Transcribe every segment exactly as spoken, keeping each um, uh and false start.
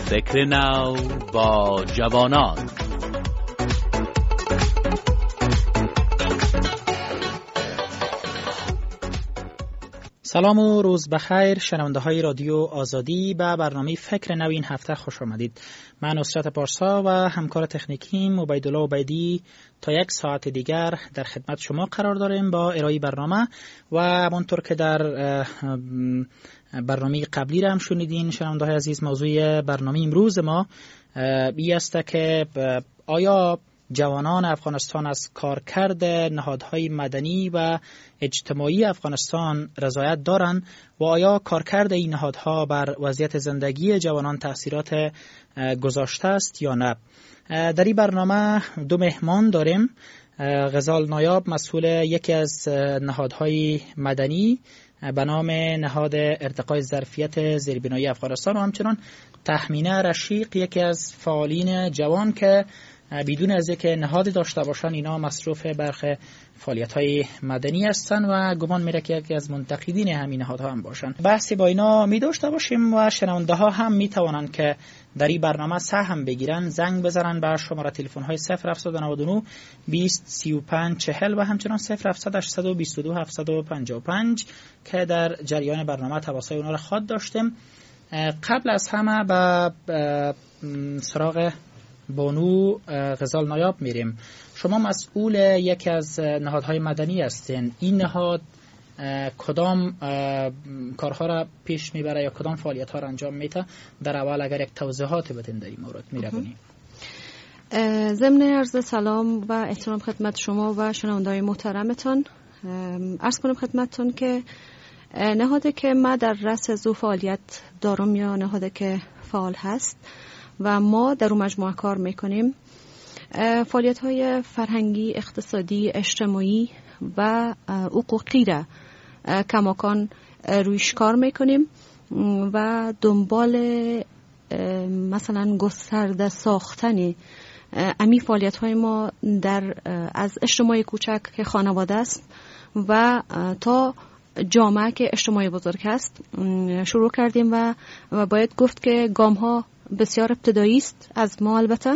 فکر نو با جوانان. سلام و روز بخیر شنونده های رادیو آزادی به برنامه فکر نو این هفته خوش آمدید. من نصرت پارسا و همکار تکنیکیم عبیدالله عبیدی تا یک ساعت دیگر در خدمت شما قرار داریم با ارائه برنامه و همونطور که در برنامه قبلی را هم شنیدین شنونده های عزیز، موضوع برنامه امروز ما این است که آیا جوانان افغانستان از کارکرد نهادهای مدنی و اجتماعی افغانستان رضایت دارند و آیا کارکرد این نهادها بر وضعیت زندگی جوانان تأثیرات گذاشته است یا نه؟ در این برنامه دو مهمان داریم. غزال نایاب، مسئول یکی از نهادهای مدنی به نام نهاد ارتقای ظرفیت زیربنایی افغانستان، و همچنان تهمینه رشیق، یکی از فعالین جوان که بدون از اینکه نهادی داشته باشن اینا مصروف برخ فعالیت‌های مدنی هستن و گمان میره که یکی از منتقدین همین نهادها هم باشن. بحثی با اینا می داشته باشیم و شنونده ها هم میتوانند که در این برنامه سهم بگیرن، زنگ بزنن به شماره تلفن های صفر هفت نه نه بیست سی و پنج چهل و همچنان صفر هفت هشت دو دو هفت پنج پنج که در جریان برنامه تواصل اونا را خواد داشتیم. قبل از همه به سراغ بانو غزال نایاب میریم. شما مسئول یکی از نهادهای مدنی هستین. این نهاد کدام کارها را پیش میبره یا کدام فعالیت ها را انجام میده؟ در اول اگر یک توضیحات بدین در این مورد میرونیم. ضمن عرض سلام و احترام خدمت شما و شنونده‌های محترمتان، عرض کنم خدمتتون که نهادی که ما در رأس زو فعالیت دارم یا نهادی که فعال هست و ما در اون مجموعه کار میکنیم، فعالیت‌های فرهنگی، اقتصادی، اجتماعی و حقوقی را کماکان رویش کار میکنیم و دنبال مثلا گسترده ساختن امی فعالیت‌های ما در از اجتماع کوچک که خانواده است و تا جامعه که اجتماع بزرگ است شروع کردیم و باید گفت که گام‌ها بسیار ابتدایی است از ما البته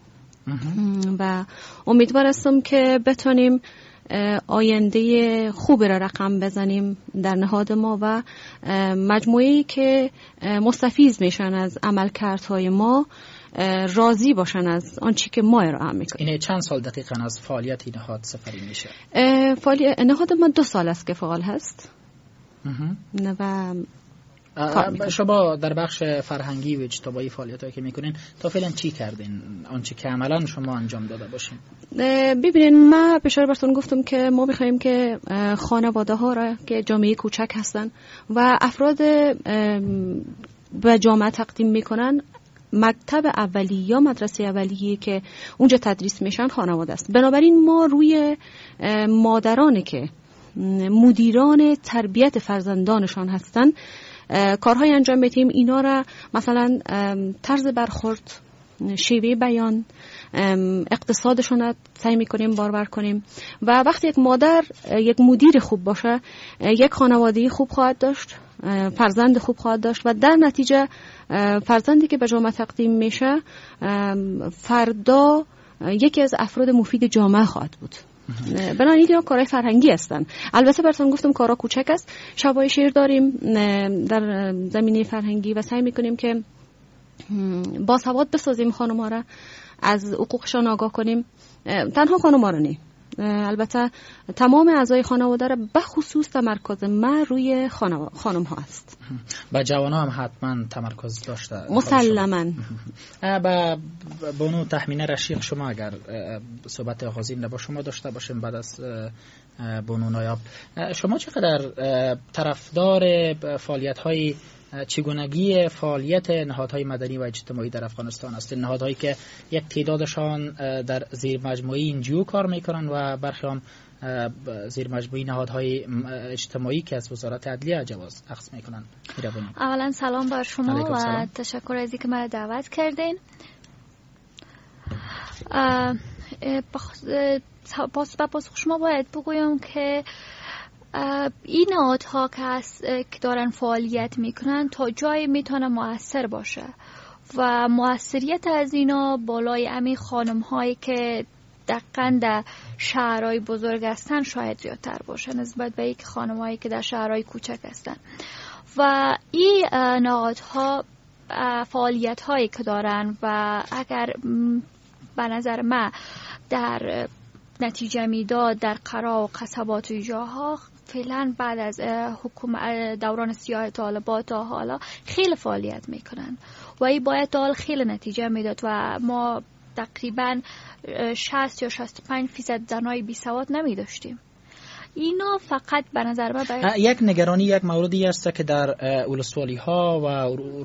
و امیدوار هستم که بتونیم آینده خوب را رقم بزنیم در نهاد ما و مجموعه‌ای که مستفیض میشن از عملکردهای ما راضی باشن از آنچه که ما ارائه میکنیم. اینه چند سال دقیقاً از فعالیت نهاد سپری میشه؟ فعالیت نهاد ما دو سال است که فعال هست و شما در بخش فرهنگی و اجتماعی فعالیتایی که میکنین تا فعلا چی کردین؟ آنچه که عملا شما انجام داده باشین. ببینین، ما بشار براتون گفتم که ما میخوایم که خانواده ها را که جامعه کوچک هستن و افراد به جامعه تقدیم میکنن، مکتب اولی یا مدرسه اولیه که اونجا تدریس میشن خانواده است. بنابراین ما روی مادرانی که مدیران تربیت فرزندانشان هستن کارهای انجام میدیم. اینا را مثلا طرز برخورد، شیوه بیان، اقتصادشون را سعی میکنیم بارور کنیم و وقتی یک مادر یک مدیر خوب باشه، یک خانواده خوب خواهد داشت، فرزند خوب خواهد داشت و در نتیجه فرزندی که به جامعه تقدیم میشه فردا یکی از افراد مفید جامعه خواهد بود. بنابراین اینا کارهای فرهنگی هستن. البته براتون گفتم کارا کوچک است. شبای شعر داریم در زمینه فرهنگی و سعی میکنیم که باسواد بسازیم خانم‌ها را، از حقوقشان آگاه کنیم. تنها خانم‌ها را نه، البته تمام اعضای خانواده را به خصوص تمرکز ما روی خانم ها است. با جوان ها هم حتما تمرکز داشته مسلما. با بانو تهمینه رشیق، شما اگر صحبت آغازین با شما داشته باشیم بعد از بانو نایاب، شما چقدر طرفدار فعالیت های چگونگی فعالیت نهادهای مدنی و اجتماعی در افغانستان است؟ نهادهایی که یک تعدادشان در زیر مجموعه انجیو کار میکنن و برخی هم زیر مجموعه نهادهای اجتماعی که از وزارت عدلیه جواز اخذ میکنن. اولا سلام بر شما و تشکر از اینکه مرا دعوت کردین. با پاسخ شما باید بگویم که این نهادها که دارن فعالیت میکنن تا جایی میتونه مؤثر باشه و موثریت از اینا بالای امی خانم هایی که دقیقاً در شهرهای بزرگ هستن شاید زیادتر باشه نسبت به یک خانم هایی که در شهرهای کوچک هستن. و این نهادها فعالیت هایی که دارن و اگر به نظر من در نتیجه میداد در قرا و قصبات و جاها فعلا بعد از حکومت دوران سیاه طالبات تا حالا خیلی فعالیت میکنن و این باید تا حال خیلی نتیجه میداد و ما تقریبا شصت یا شصت و پنج فیصد زنای بی سواد نمی داشتیم. اینا فقط به نظر من باید یک نگرانی یک موردی است که در ولسوالی ها و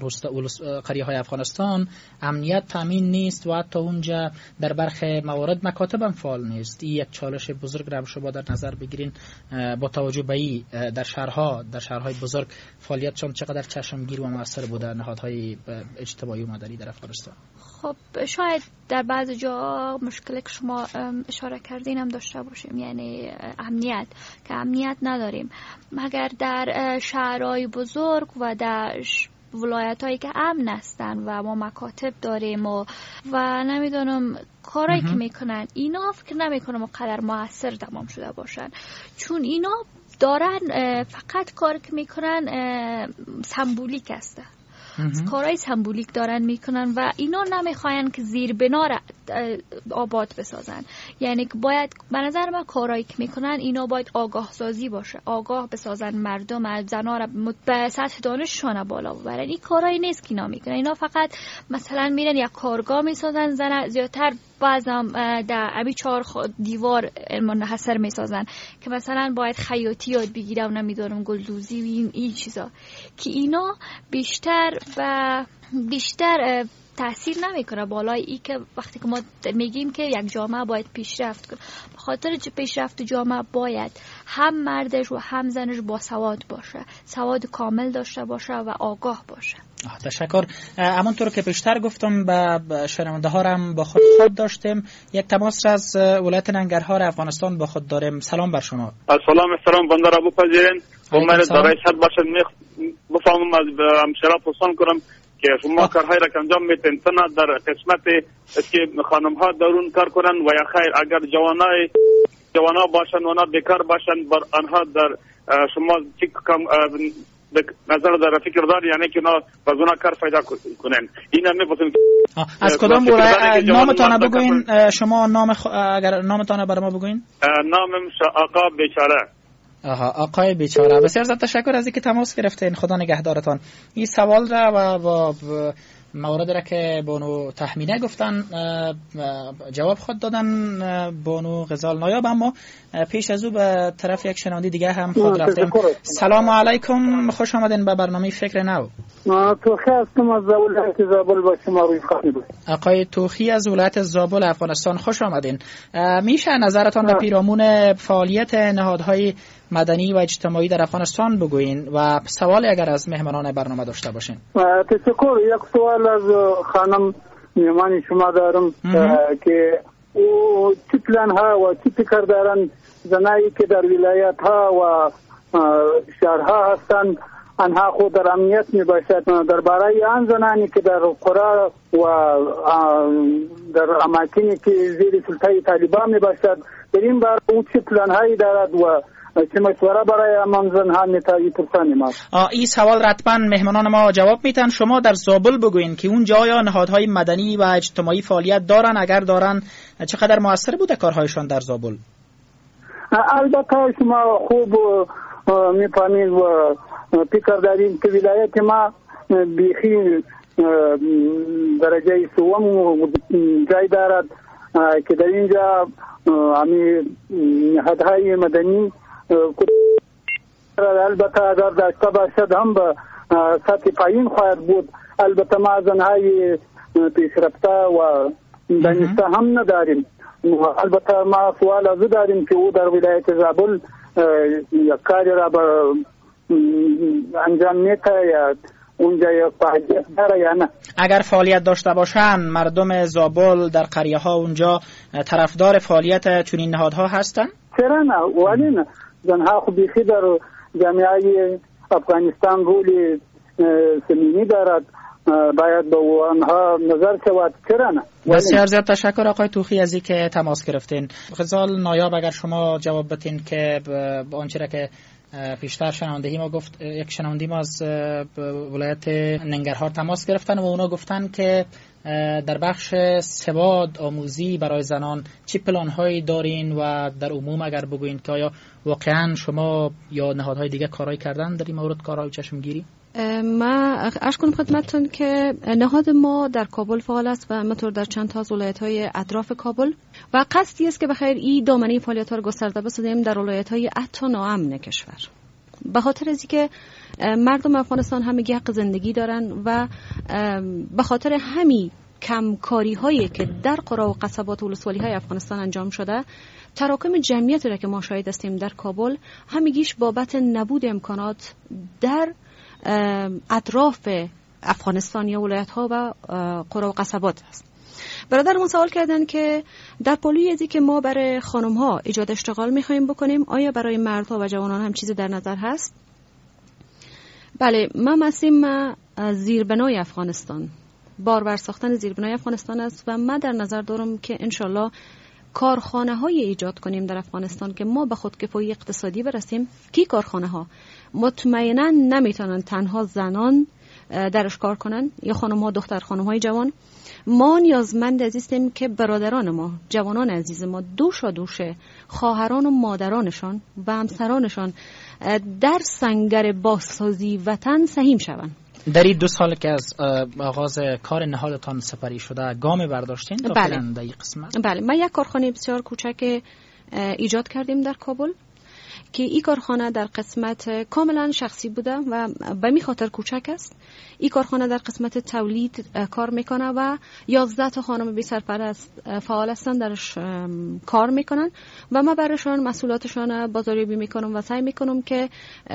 قریه های افغانستان امنیت تامین نیست و حتی اونجا در برخی موارد مکاتب هم فعال نیست. این یک چالش بزرگ را شما در نظر بگیرین با توجه به این در شهرها در شهرهای بزرگ فعالیتشان چقدر چشمگیر و موثر بوده نهادهای اجتماعی و مدنی در افغانستان. خب شاید در بعض جا مشکلی که شما اشاره کردین هم داشته باشیم، یعنی امنیت که امنیت نداریم مگر در شهرهای بزرگ و در ولایت هایی که امن هستن و ما مکاتب داریم و, و نمیدونم کارهایی که میکنن اینا فکر نمیکنم قدر موثر تمام شده باشن، چون اینا دارن فقط کار که میکنن سمبولیک هسته، کارهای سمبولیک دارن میکنن و اینا نمیخواین که زیر بنا را آباد بسازن. یعنی که باید به نظر من کارهایی که میکنن اینا باید آگاه سازی باشه، آگاه بسازن مردم از زنا را به سطح دانششون بالا ببرن. این کارهایی نیست که اینا میکنن. اینا فقط مثلا میرن یک کارگاه میسازن، زن زیادتر بعضم در امی چهار دیوار منحصر میسازن که مثلا باید خیاطی یاد بگیره و نمیدونم گلدوزی و این, این چیزا که اینا بیشتر و بیشتر تاثیر نمیکنه بالای ای که وقتی که ما میگیم که یک جامعه باید پیشرفت کنه. به خاطر پیشرفت جامعه باید هم مردش و هم زنش با سواد باشه، سواد کامل داشته باشه و آگاه باشه. تشکر. همونطور که پیشتر گفتم به شنونده ها هم با خود خود داشتیم. یک تماس از ولایت ننگرهار افغانستان با خود داریم. سلام بر شما. سلام سلام بنده را بپذیرین. امید دارای صد باشد. بفهمم از همشهرا پرسان کنم که شما کارهای را که انجام میتین تنها در قسمت که خانم ها درون کار کنن و یا خیر اگر جوانای جوانا باشن و نه بیکار باشن بر آنها در شما چی کم نظر در فکر دار یعنی که نه بازونا کار پیدا کنن. این هم میپرسیم از کدام ولایت نامتان بگوین شما نام خ... اگر نامتان برای ما بگوین. نامم آقا بیچاره. آها آقای بیچاره، بسیار زیاد تشکر از اینکه تماس گرفتین. خدا نگهدارتان. این سوال را و با مورد را که بانو تحمینه گفتن جواب خود دادن بانو غزال نایاب، اما پیش از او به طرف یک شنوندی دیگه هم خود رفتیم. سلام علیکم، خوش آمدین به برنامه فکر نو. توخی هستم از ولایت زابل با شما روی خواهی بود. آقای توخی از ولایت زابل افغانستان، خوش آمدین. میشه نظرتان به پیرامون فعالیت نهادهای مدنی و اجتماعی در افغانستان بگوین و سوالی اگر از مهمانان برنامه داشته باشین؟ تشکر. یک سوال از خانم میهمان شما دارم که او چی پلان ها و چی فکر دارن زنایی که در ولایت ها و شهرها هستند آنها خود در امنیت می باشد، در برای آن زنانی که در قرى و در اماکنی که زیر سلطه طالبان می باشد در این باره او چی پلان هایی دارد و چه مشوره برای امان زنها میتایی پرسانی ما؟ این سوال رتبا مهمانان ما جواب میتن. شما در زابل بگوین که اون جایا نهادهای مدنی و اجتماعی فعالیت دارن، اگر دارن چقدر موثر بوده کارهایشان در زابل؟ البته شما خوب میفهمید و فکر داریم که ولایت ما بیخی درجه سوم جای دارد که در اینجا همی نهادهای مدنی البته اگر داشته باشد هم به سطح پایین خواهد بود. البته ما زنهای پیشرفته و دانسته هم نداریم. البته ما سوال از داریم که او در ولایت زابل یک کاری را به انجام میده یا اونجا یک فعالیت داره یا نه. اگر فعالیت داشته باشن مردم زابل در قریه ها اونجا طرفدار فعالیت چنین نهادها هستن؟ چرا نه؟ ولی نه. زنها خود بیخی در جامعه افغانستان رولی سمینی دارد باید به آنها نظر شود. چرا نه؟ بسیار زیاد تشکر آقای توخی از اینکه تماس گرفتین. خزال نایاب اگر شما جواب بدین که به آنچه را که پیشتر شنوندهی ما گفت، یک شنوندی ما از ولایت ننگرهار تماس گرفتن و اونا گفتن که در بخش سواد آموزی برای زنان چی پلان هایی دارین و در عموم اگر بگوین که آیا واقعا شما یا نهادهای دیگه کارایی کردن در این مورد، کارهای چشمگیری؟ ما عرض کنم خدمتتون که نهاد ما در کابل فعال است و همینطور در چند تا از ولایت‌های اطراف کابل و قصدی است که بخیر این دامنه فعالیت‌ها رو گسترده بسازیم در ولایت‌های حتی ناامن کشور، به خاطر از اینکه مردم افغانستان همگی حق زندگی دارن و به خاطر همین کمکاری هایی که در قرا و قصبات و ولسوالی های افغانستان انجام شده، تراکم جمعیتی را که ما شاهد هستیم در کابل همگیش بابت نبود امکانات در اطراف افغانستان یا ولایت ها و قرا و قصبات است. برادرمون سوال کردن که در پالوی ازی که ما برای خانم ها ایجاد اشتغال میخوایم بکنیم، آیا برای مردها و جوانان هم چیزی در نظر هست؟ بله، ما مسیم زیربنای افغانستان، بارور ساختن زیربنای افغانستان است و من در نظر دارم که انشالله کارخانه های ایجاد کنیم در افغانستان که ما به خودکفایی اقتصادی برسیم. کی کارخانه ها؟ مطمئنا نمیتونن تنها زنان درش کار کنن یا خانم ها، دختر خانم های جوان. ما نیازمند هستیم که برادران ما، جوانان عزیز ما، دوشا دوشه خواهران و مادرانشان و همسرانشان در سنگر بازسازی وطن سهیم شوند. در این دو سال که از آغاز کار نهادتان سپری شده گام برداشتین تا فعلا در این قسمت؟ بله، ما یک کارخانه بسیار کوچک ایجاد کردیم در کابل که این کارخانه در قسمت کاملا شخصی بوده و به می خاطر کوچک است. این کارخانه در قسمت تولید کار میکنه و یازده تا خانم بی سرپرست فعال هستن درش کار میکنن و ما برایشان مسئولیتشان بازاریابی میکنم و سعی میکنم که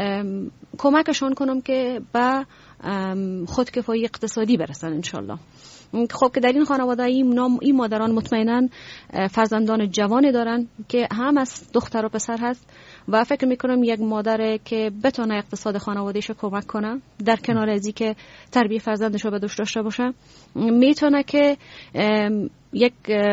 کمکشان کنم که به خودکفایی اقتصادی برسن انشالله. خب که در این خانواده این مادران مطمئنا فرزندان جوانی دارن که هم از دختر و پسر هست و فکر میکنم یک مادر که بتونه اقتصاد خانوادهش کمک کنه در کنار ازی که تربیت فرزندش رو به دوش داشته باشه، میتونه که یک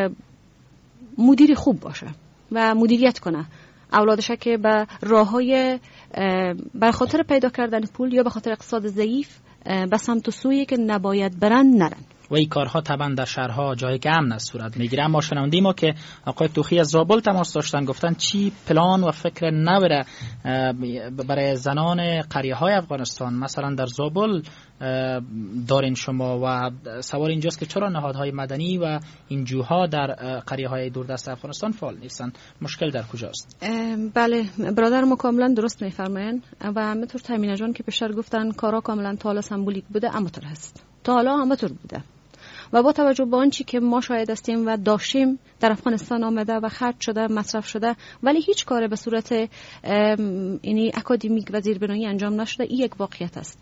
مدیر خوب باشه و مدیریت کنه اولادش که به راههای به خاطر پیدا کردن پول یا به خاطر اقتصاد ضعیف به سمت و سویی که نباید برن نرن. و این کارها طبعا در شهرها جای که امن است صورت میگیره. اما شنوندی ما که آقای توخی از زابل تماس داشتن، گفتن چی پلان و فکر نوره برای زنان قریه های افغانستان مثلا در زابل دارین شما و سوال اینجاست که چرا نهادهای مدنی و این جوها در قریه های دوردست افغانستان فعال نیستن؟ مشکل در کجاست؟ بله برادر ما کاملا درست میفرمایین و همینطور تامینه جان که پیشتر گفتن کارا کاملا تا حالا سمبولیک بوده، اما طور هست تا حالا همینطور بوده و با توجه به آنچه که ما شاهد هستیم و داشتیم در افغانستان آمده و خرج شده، مصرف شده، ولی هیچ کار به صورت یعنی اکادمیک و زیربنایی انجام نشده. این یک واقعیت است.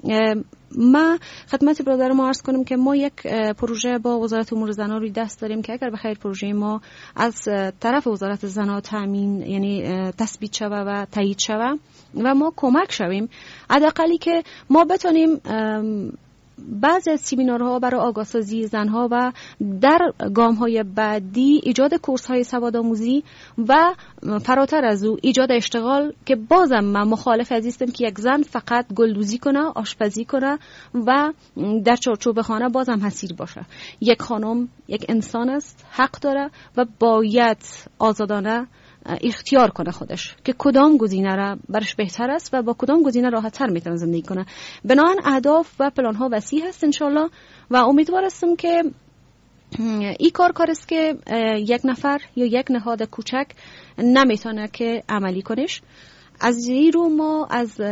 ما خدمت برادر ما عرض کنم که ما یک پروژه با وزارت امور زنان روی دست داریم که اگر بخیر پروژه ما از طرف وزارت زنان تامین یعنی تثبیت شوه و تایید شوه و ما کمک شویم، حداقلی که ما بتونیم بعضی از سیمینارها برای آگاهسازی زنها و در گام‌های بعدی ایجاد کورس‌های سوادآموزی و فراتر از او ایجاد اشتغال که بازم من مخالف از هستم که یک زن فقط گلدوزی کنه، آشپزی کنه و در چارچوب خانه بازم حصیر باشه. یک خانم یک انسان است، حق داره و باید آزادانه اختیار کنه خودش که کدام گزینه را برش بهتر است و با کدام گزینه راحت تر میتونه زندگی کنه. بنابراین اهداف و پلان ها وسیع هست انشالله و امیدوار هستم که این کار کار است که یک نفر یا یک نهاد کوچک نمیتونه که عملی کنش. از این رو ما از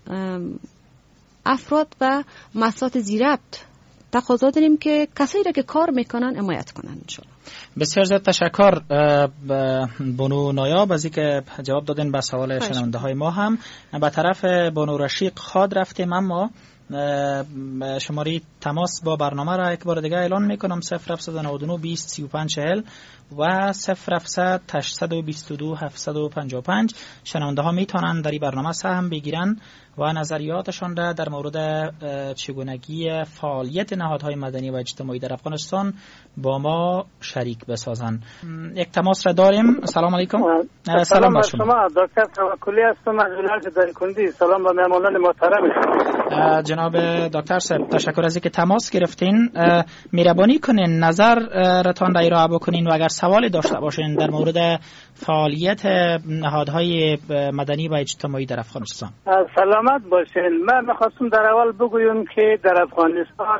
افراد و مؤسسات ذی‌ربط تقاضا داریم که کسایی را که کار میکنن حمایت کنن انشالله. بسیار زیاد تشکر بانو نایاب از اینکه جواب دادین به سوال شنونده های ما. هم به طرف بانو رشیق خاد رفتیم، اما شماره تماس با برنامه را یک بار دیگه اعلان میکنم: صفر هفت نه نه بیست سی و پنج چهل و صفر هفت هشت دو دو هفت پنج پنج. شنونده ها میتونن در این برنامه سهم بگیرن و نظریاتشان را در مورد چگونگی فعالیت نهادهای مدنی و اجتماعی در افغانستان با ما شریک بسازن. یک تماس را داریم. سلام علیکم. سلام بر شما. دکتر توکلی هستم از ولایت دایکنډي. سلام به مهمانان محترم. جناب دکتر صاحب، تشکر از اینکه تماس گرفتین. مهربانی کنین نظر رتان را ارائه بکنین و اگر سوالی داشته باشین در مورد فعالیت نهادهای مدنی و اجتماعی در افغانستان. سلامت باشین. من میخواستم در اول بگویم که در افغانستان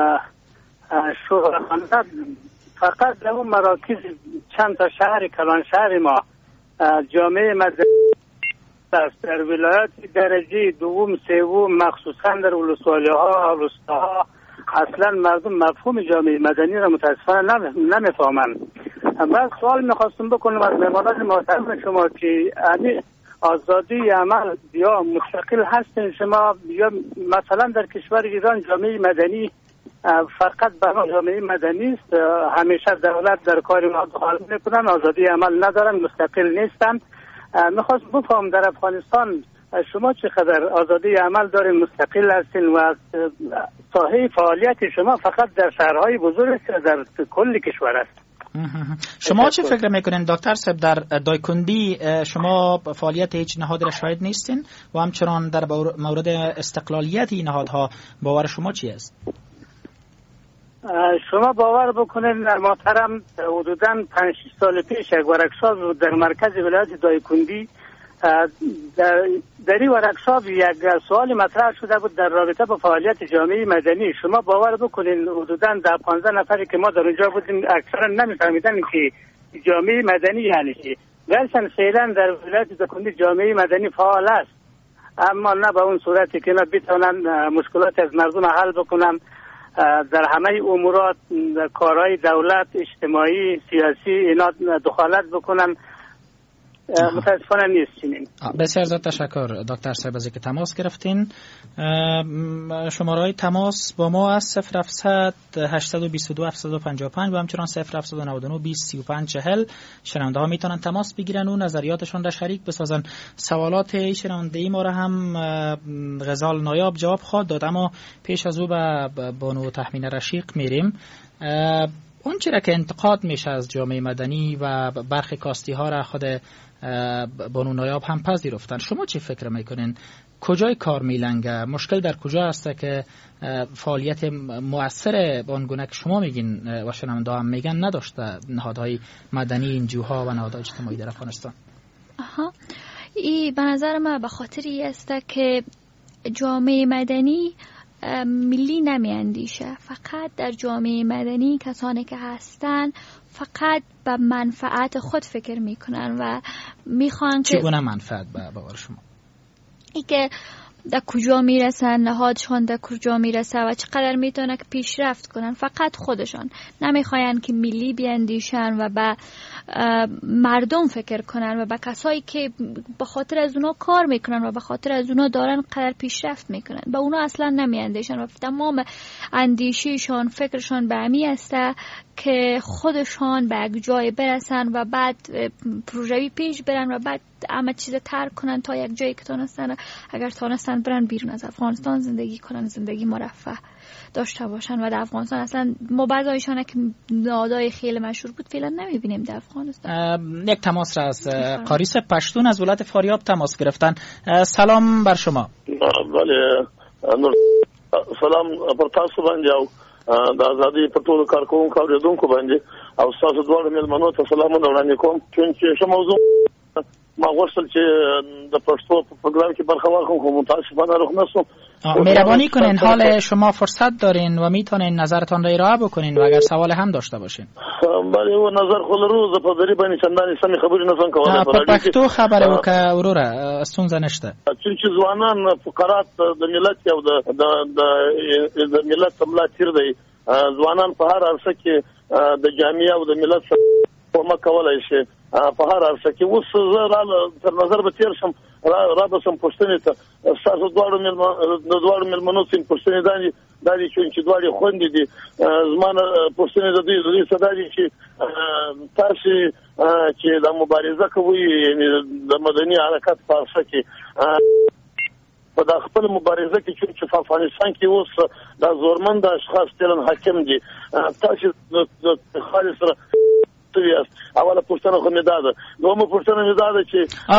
شهرخانه فقط در اون مراکز چند تا شهر کلان شهر ما جامعه مدنی است. در ولایت درجه دوم سوم مخصوصا در ولسوالی‌ها روستاها اصلا مردم مفهوم جامعه مدنی را متاسفانه نمیفهمند. بعد سوال میخواستم بکنم از مهمانان محترم شما که آزادی عمل یا مستقل هستین شما، یا مثلا در کشور ایران جامعه مدنی فقط برای جامعه مدنی است، همیشه دولت در کار ما دخالت میکنن، آزادی عمل ندارن، مستقل نیستن. میخواست بفهم در افغانستان شما چقدر آزادی عمل دارین، مستقل هستین و ساحه فعالیت شما فقط در شهرهای بزرگ است در کل کشور است؟ شما چه فکر میکنین دکتر صاحب؟ در دایکنډي شما فعالیت هیچ نهادی را شاهد نیستین و همچنان در مورد استقلالیت این نهادها باور شما چی است؟ شما باور بکنین محترم، حدوداً پنج شش سال پیش یک ورکشاپ در مرکز ولایت دایکنډي در در این ورکشاپ یک سوال مطرح شده بود در رابطه با فعالیت جامعه مدنی. شما باور بکنین حدوداً در پانزده نفری که ما در اونجا بودیم اکثرا نمیفهمیدن که جامعه مدنی یعنی چی. گرچه فعلا در ولایت دایکنډي جامعه مدنی فعال است، اما نه به اون صورتی که اینا بتونن مشکلات از مردم حل بکنن، در همه امورات کارهای دولت اجتماعی سیاسی اینا دخالت بکنن. متاسفانه نیست چنین. بسیار زیاد تشکر دکتر صاحب از اینکه تماس گرفتین. شماره تماس با ما از صفر هفت هشت دو دو هفت پنج پنج و همچنان صفر هفت نه نه بیست سی و پنج چهل. شنونده ها میتونن تماس بگیرن و نظریاتشون را شریک بسازن. سوالات شنونده ای ما را هم غزال نایاب جواب خواهد داد، اما پیش از او به بانو تحمین رشیق میریم. اون چرا که انتقاد میشه از جامعه مدنی و برخی کاستی ها را خود بانو نایاب هم پذیرفتن، شما چی فکر میکنین؟ کجای کار میلنگه؟ مشکل در کجا هسته که فعالیت مؤثر بانگونه که شما میگین و شنونده هم میگن نداشته نهادهای مدنی این جوها و نهادهای اجتماعی در افغانستان؟ آها، این به نظر من به خاطری است که جامعه مدنی ملی نمی اندیشه. فقط در جامعه مدنی کسانی که هستن فقط به منفعت خود فکر میکنن و میخوان که چگونه منفعت به باور شما؟ ای که در کجا میرسن، نهادشان در کجا میرسه و چقدر میتونه که پیشرفت کنن. فقط خودشان نمیخواین که ملی بیاندیشن و به مردم فکر کنن و به کسایی که به خاطر از اونا کار میکنن و به خاطر از اونا دارن قدر پیشرفت میکنن، به اونا اصلا نمیاندیشن و تمام اندیشیشان فکرشان به امی است که خودشان به یک جای برسن و بعد پروژه‌ای پیش برن و بعد همه چیز ترک کنن تا یک جایی که تونستن، اگر تونستن برن بیرون از افغانستان زندگی کنن، زندگی مرفه داشته باشن. و در افغانستان اصلا ما بعضایشان که نهادهای خیلی مشهور بود فعلا نمیبینیم در افغانستان. یک تماس را از قاریس پشتون از ولایت فاریاب تماس گرفتن. سلام بر شما. بله، سلام پر تاسو باندې او د ازادي په ټولو کارکونکو او اوریدونکو باندې او تاسو دواړو مېلمنو ته سلامونه وړاندې کوم. چې موضوع ما غوښتل چې د پښتو په پروګرام کې برخه واخلم خو متاسفانه روح نشوم. مهربانی کنین حال شما فرصت دارین و میتونین نظرتان را ارائه بکنین و اگر سوال هم داشته باشین. بله و نظر خو لرو زه په دری باندې چندانې سمې خبرې نه څنګه کولای. په پښتو خبره وکړه وروره، ستونزه نشته. چې ځوانان فقرات د ملت او د د ملت ملا تیر دی، ځوانان په هر عرصه کې د جامعه او د ملت کومک کولای شي په هر ارسه کې. اوس زه را تر نظر به تیر شم را به سم پوښتنې ته ستاسو دواړو دواړو مېلمنو څخه پوښتنې دي دا دي چې دواړې خوندې دي. زما پوښتنې د دوی د دوی څه دي چې تاسو چې د مبارزه کوئ یعنې د مدني حرکت په ارسه کې په د خپل مبارزه کې چې په افغانستان کې اوس د زورمند اشخاص تلن حاکم دي تاسو د خالص سره اوله پوښتنه خو مې داده. دومه پوښتنه مې داده چې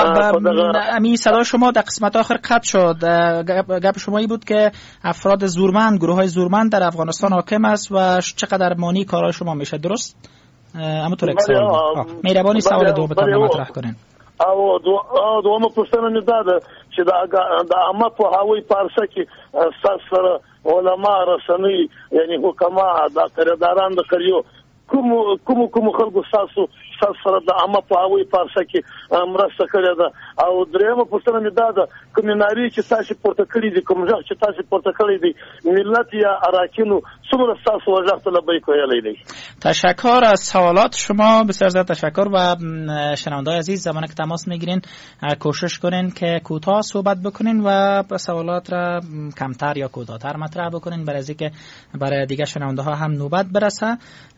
امی صدا شما در قسمت آخر قطع شد. گپ شمایی بود که افراد زورمند، گروه های زورمند در افغانستان حاکم است و چقدر مانی کارهای شما میشه، درست؟ همونطور یک سوال مهربانی سوال دومتان مطرح کنین. او دومه پوښتنه مې داده چې د عامه پوهاوی په ارسه کې ستاسو سره علما، رسنۍ یعنی حکما، د قراردادان د کریو کوم کوم کوم خلکو تاسو تاسو سره د عامه پوهاوی په ارسه کې مرسته کړې ده. او درېمه پوښتنه مې دا ده کوم ناری چې تاسو پورته کړی دي، کوم ځای چې تاسو پورته کړی دي، ملت یا اراکینو څومره تاسو وجهت لبیک ویلای دي؟ تشکر از سوالات شما، بسیار زیاد تشکر. و شنونده‌های عزیز زمانی که تماس میگیرین کوشش کنین که کوتاه صحبت بکنین و سوالات را کمتر یا کوتاه‌تر مطرح بکنین برای اینکه برای دیگه شنونده‌ها هم نوبت برسه.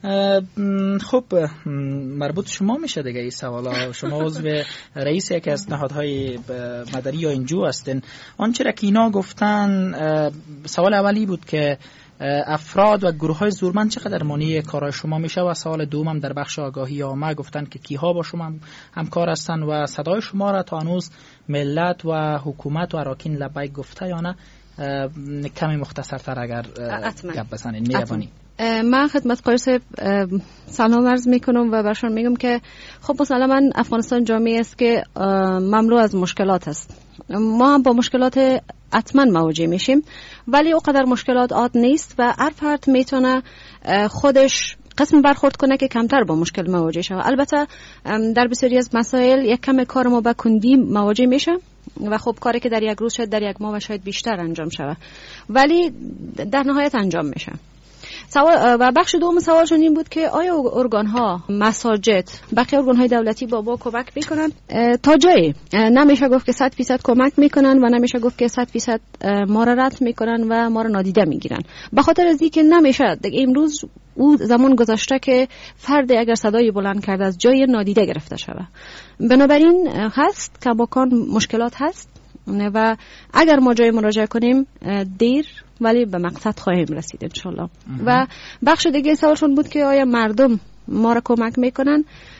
خب مربوط شما میشه دیگه این سوالا. شما عضو رئیس یکی از نهادهای مدنی یا انجو هستین. آنچه را که اینا گفتن، سوال اولی بود که افراد و گروه های زورمند چقدر مانی کارهای شما میشه و سوال دوم در بخش آگاهی عامه گفتن که کیها با شما همکار هستن و صدای شما را تا هنوز ملت و حکومت و اراکین لبیک گفته یا نه؟ کمی مختصرتر اگر گپ بزنین می‌روانی. من خدمت قاری صاحب سلام عرض میکنم و برشان میگم که خب مسلما افغانستان جامعه است که مملو از مشکلات است. ما هم با مشکلات حتما مواجه میشیم، ولی اونقدر مشکلات عاد نیست و هر فرد میتونه خودش قسم برخورد کنه که کمتر با مشکل مواجه شه. البته در بسیاری از مسائل یک کم کار ما با کندی مواجه میشه و خب کاری که در یک روز شاید در یک ماه و شاید بیشتر انجام شود، ولی در نهایت انجام میشه. سوال و بخش دوم سوالشون این بود که آیا ارگان ها، مساجد، بقیه ارگان های دولتی با ما کمک میکنن؟ تا جایی نمیشه گفت که صد فیصد کمک میکنن و نمیشه گفت که صد فیصد ما را رد میکنن و ما را نادیده میگیرن، به خاطر از اینکه نمیشه امروز او زمان گذشته که فرد اگر صدای بلند کرده از جای نادیده گرفته شود. بنابراین هست کماکان مشکلات هست و اگر ما جای مراجعه کنیم دیر ولی به مقصد خواهیم رسید انشالله. و بخش دیگه سوالشون بود که آیا مردم ما را کمک میکنن؟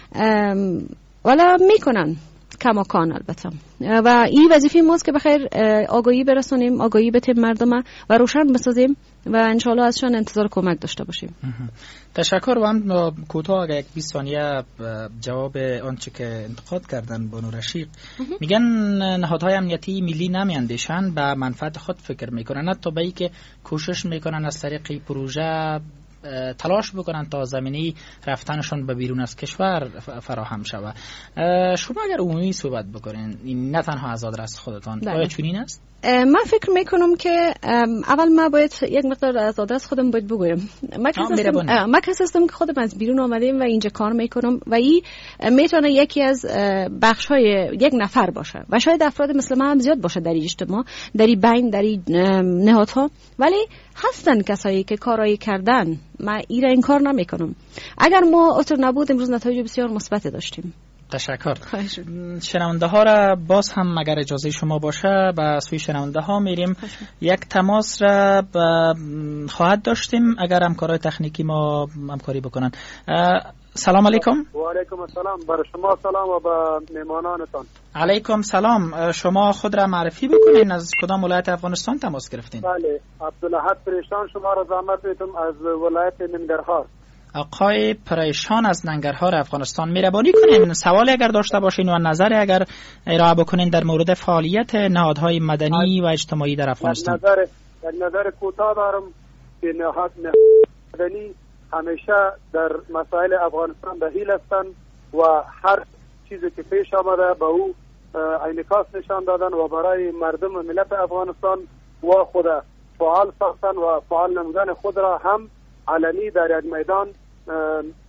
ولی میکنن کماکان البته و این وظیفه ماست که بخیر آگاهی برسونیم، آگاهی بتیم مردم و روشن بسازیم و انشالله ازشان انتظار کمک داشته باشیم. تشکر. و هم کوتاه اگه یک بیست ثانیه جواب آنچه که انتقاد کردن بانو رشید، میگن نهادهای امنیتی ملی نمیاندیشن، به منفعت خود فکر میکنن، حتی به اینکه کوشش میکنن از طریق پروژه تلاش بکنن تا زمینی رفتنشون به بیرون از کشور فراهم شود. شما اگر عمومی صحبت بکنین، این نه تنها از آدرس خودتان، آیا چنین است؟ من فکر میکنم که اول ما باید یک مقدار از آدرس خودم باید بگویم. من کسی هستم که خودم از بیرون آمدیم و اینجا کار میکنم و این میتونه یکی از بخش های یک نفر باشه و شاید افراد مثل من هم زیاد باشه در این اجتماع، در این بین، در این نهادها، ولی هستن کسایی که کارایی کردن. من ایره این کار نمیکنم. اگر ما اطور نبود امروز نتایج بسیار مثبت داشتیم. تشکر. شنونده ها را باز هم اگر اجازه شما باشه به سوی شنونده ها میریم. یک تماس را خواهد داشتیم اگر همکارای تکنیکی ما همکاری بکنن. سلام علیکم. و علیکم السلام. برای شما سلام و به مهمانانتان. علیکم سلام. شما خود را معرفی بکنین، از کدام ولایت افغانستان تماس گرفتین؟ بله، عبدالاحد پریشان شما را زحمت میدم از ولایت ننگرهار. آقای پریشان از ننگرهار افغانستان، مهربانی کنین سوالی اگر داشته باشین و نظری اگر ارائه بکنین در مورد فعالیت نهادهای مدنی و اجتماعی در افغانستان. در نظر در نظر کوتاه دارم که نهاد مدنی همیشه در مسائل افغانستان دخیل هستند و هر چیزی که پیش آمده به او انعکاس نشان دادن و برای مردم و ملت افغانستان و خود فعال ساختن و فعال نمودن خود را هم علنی در یک میدان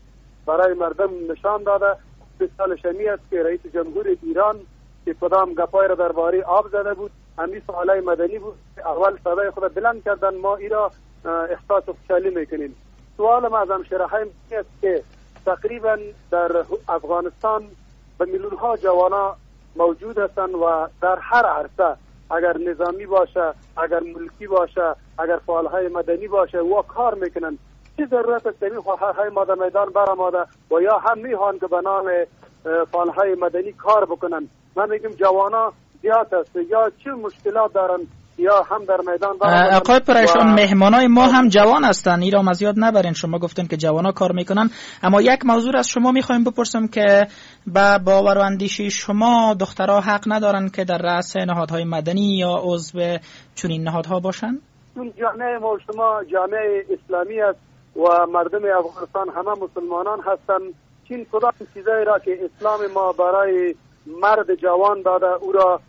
برای مردم نشان داده. مثال شمی است که رئیس جمهور ایران که کدام گپای را درباره آب زده بود، همین فعالای مدنی بود. اول صدای خود بلند کردن، ما ایرا احساس خوشحالی میکنیم. سوال ما از همشهرهای است که تقریبا در افغانستان به میلیون ها جوانا موجود هستند و در هر عرصه، اگر نظامی باشه، اگر ملکی باشه، اگر فعالهای مدنی باشه، و کار میکنن. چه ضرورت است این فعالهای ما در میدان برآمده و یا هم میخوان که به نام فعالهای مدنی کار بکنن؟ من میگم جوانا زیاد است، یا چه مشکلات دارن یا هم در میدان برآمدن. آقای پریشان، مهمانای ما هم جوان هستن، ایرا مزیاد نبرین. شما گفتین که جوانا کار میکنن، اما یک موضوع از شما میخوایم بپرسم که با باور و اندیشی شما دخترها حق ندارن که در رأس نهادهای مدنی یا عضو چنین نهادها باشن؟ چون جامعه ما شما جامعه اسلامی است و مردم افغانستان همه مسلمانان هستند. چین کدام چیزایی را که اسلام ما برای مرد جوان داده او را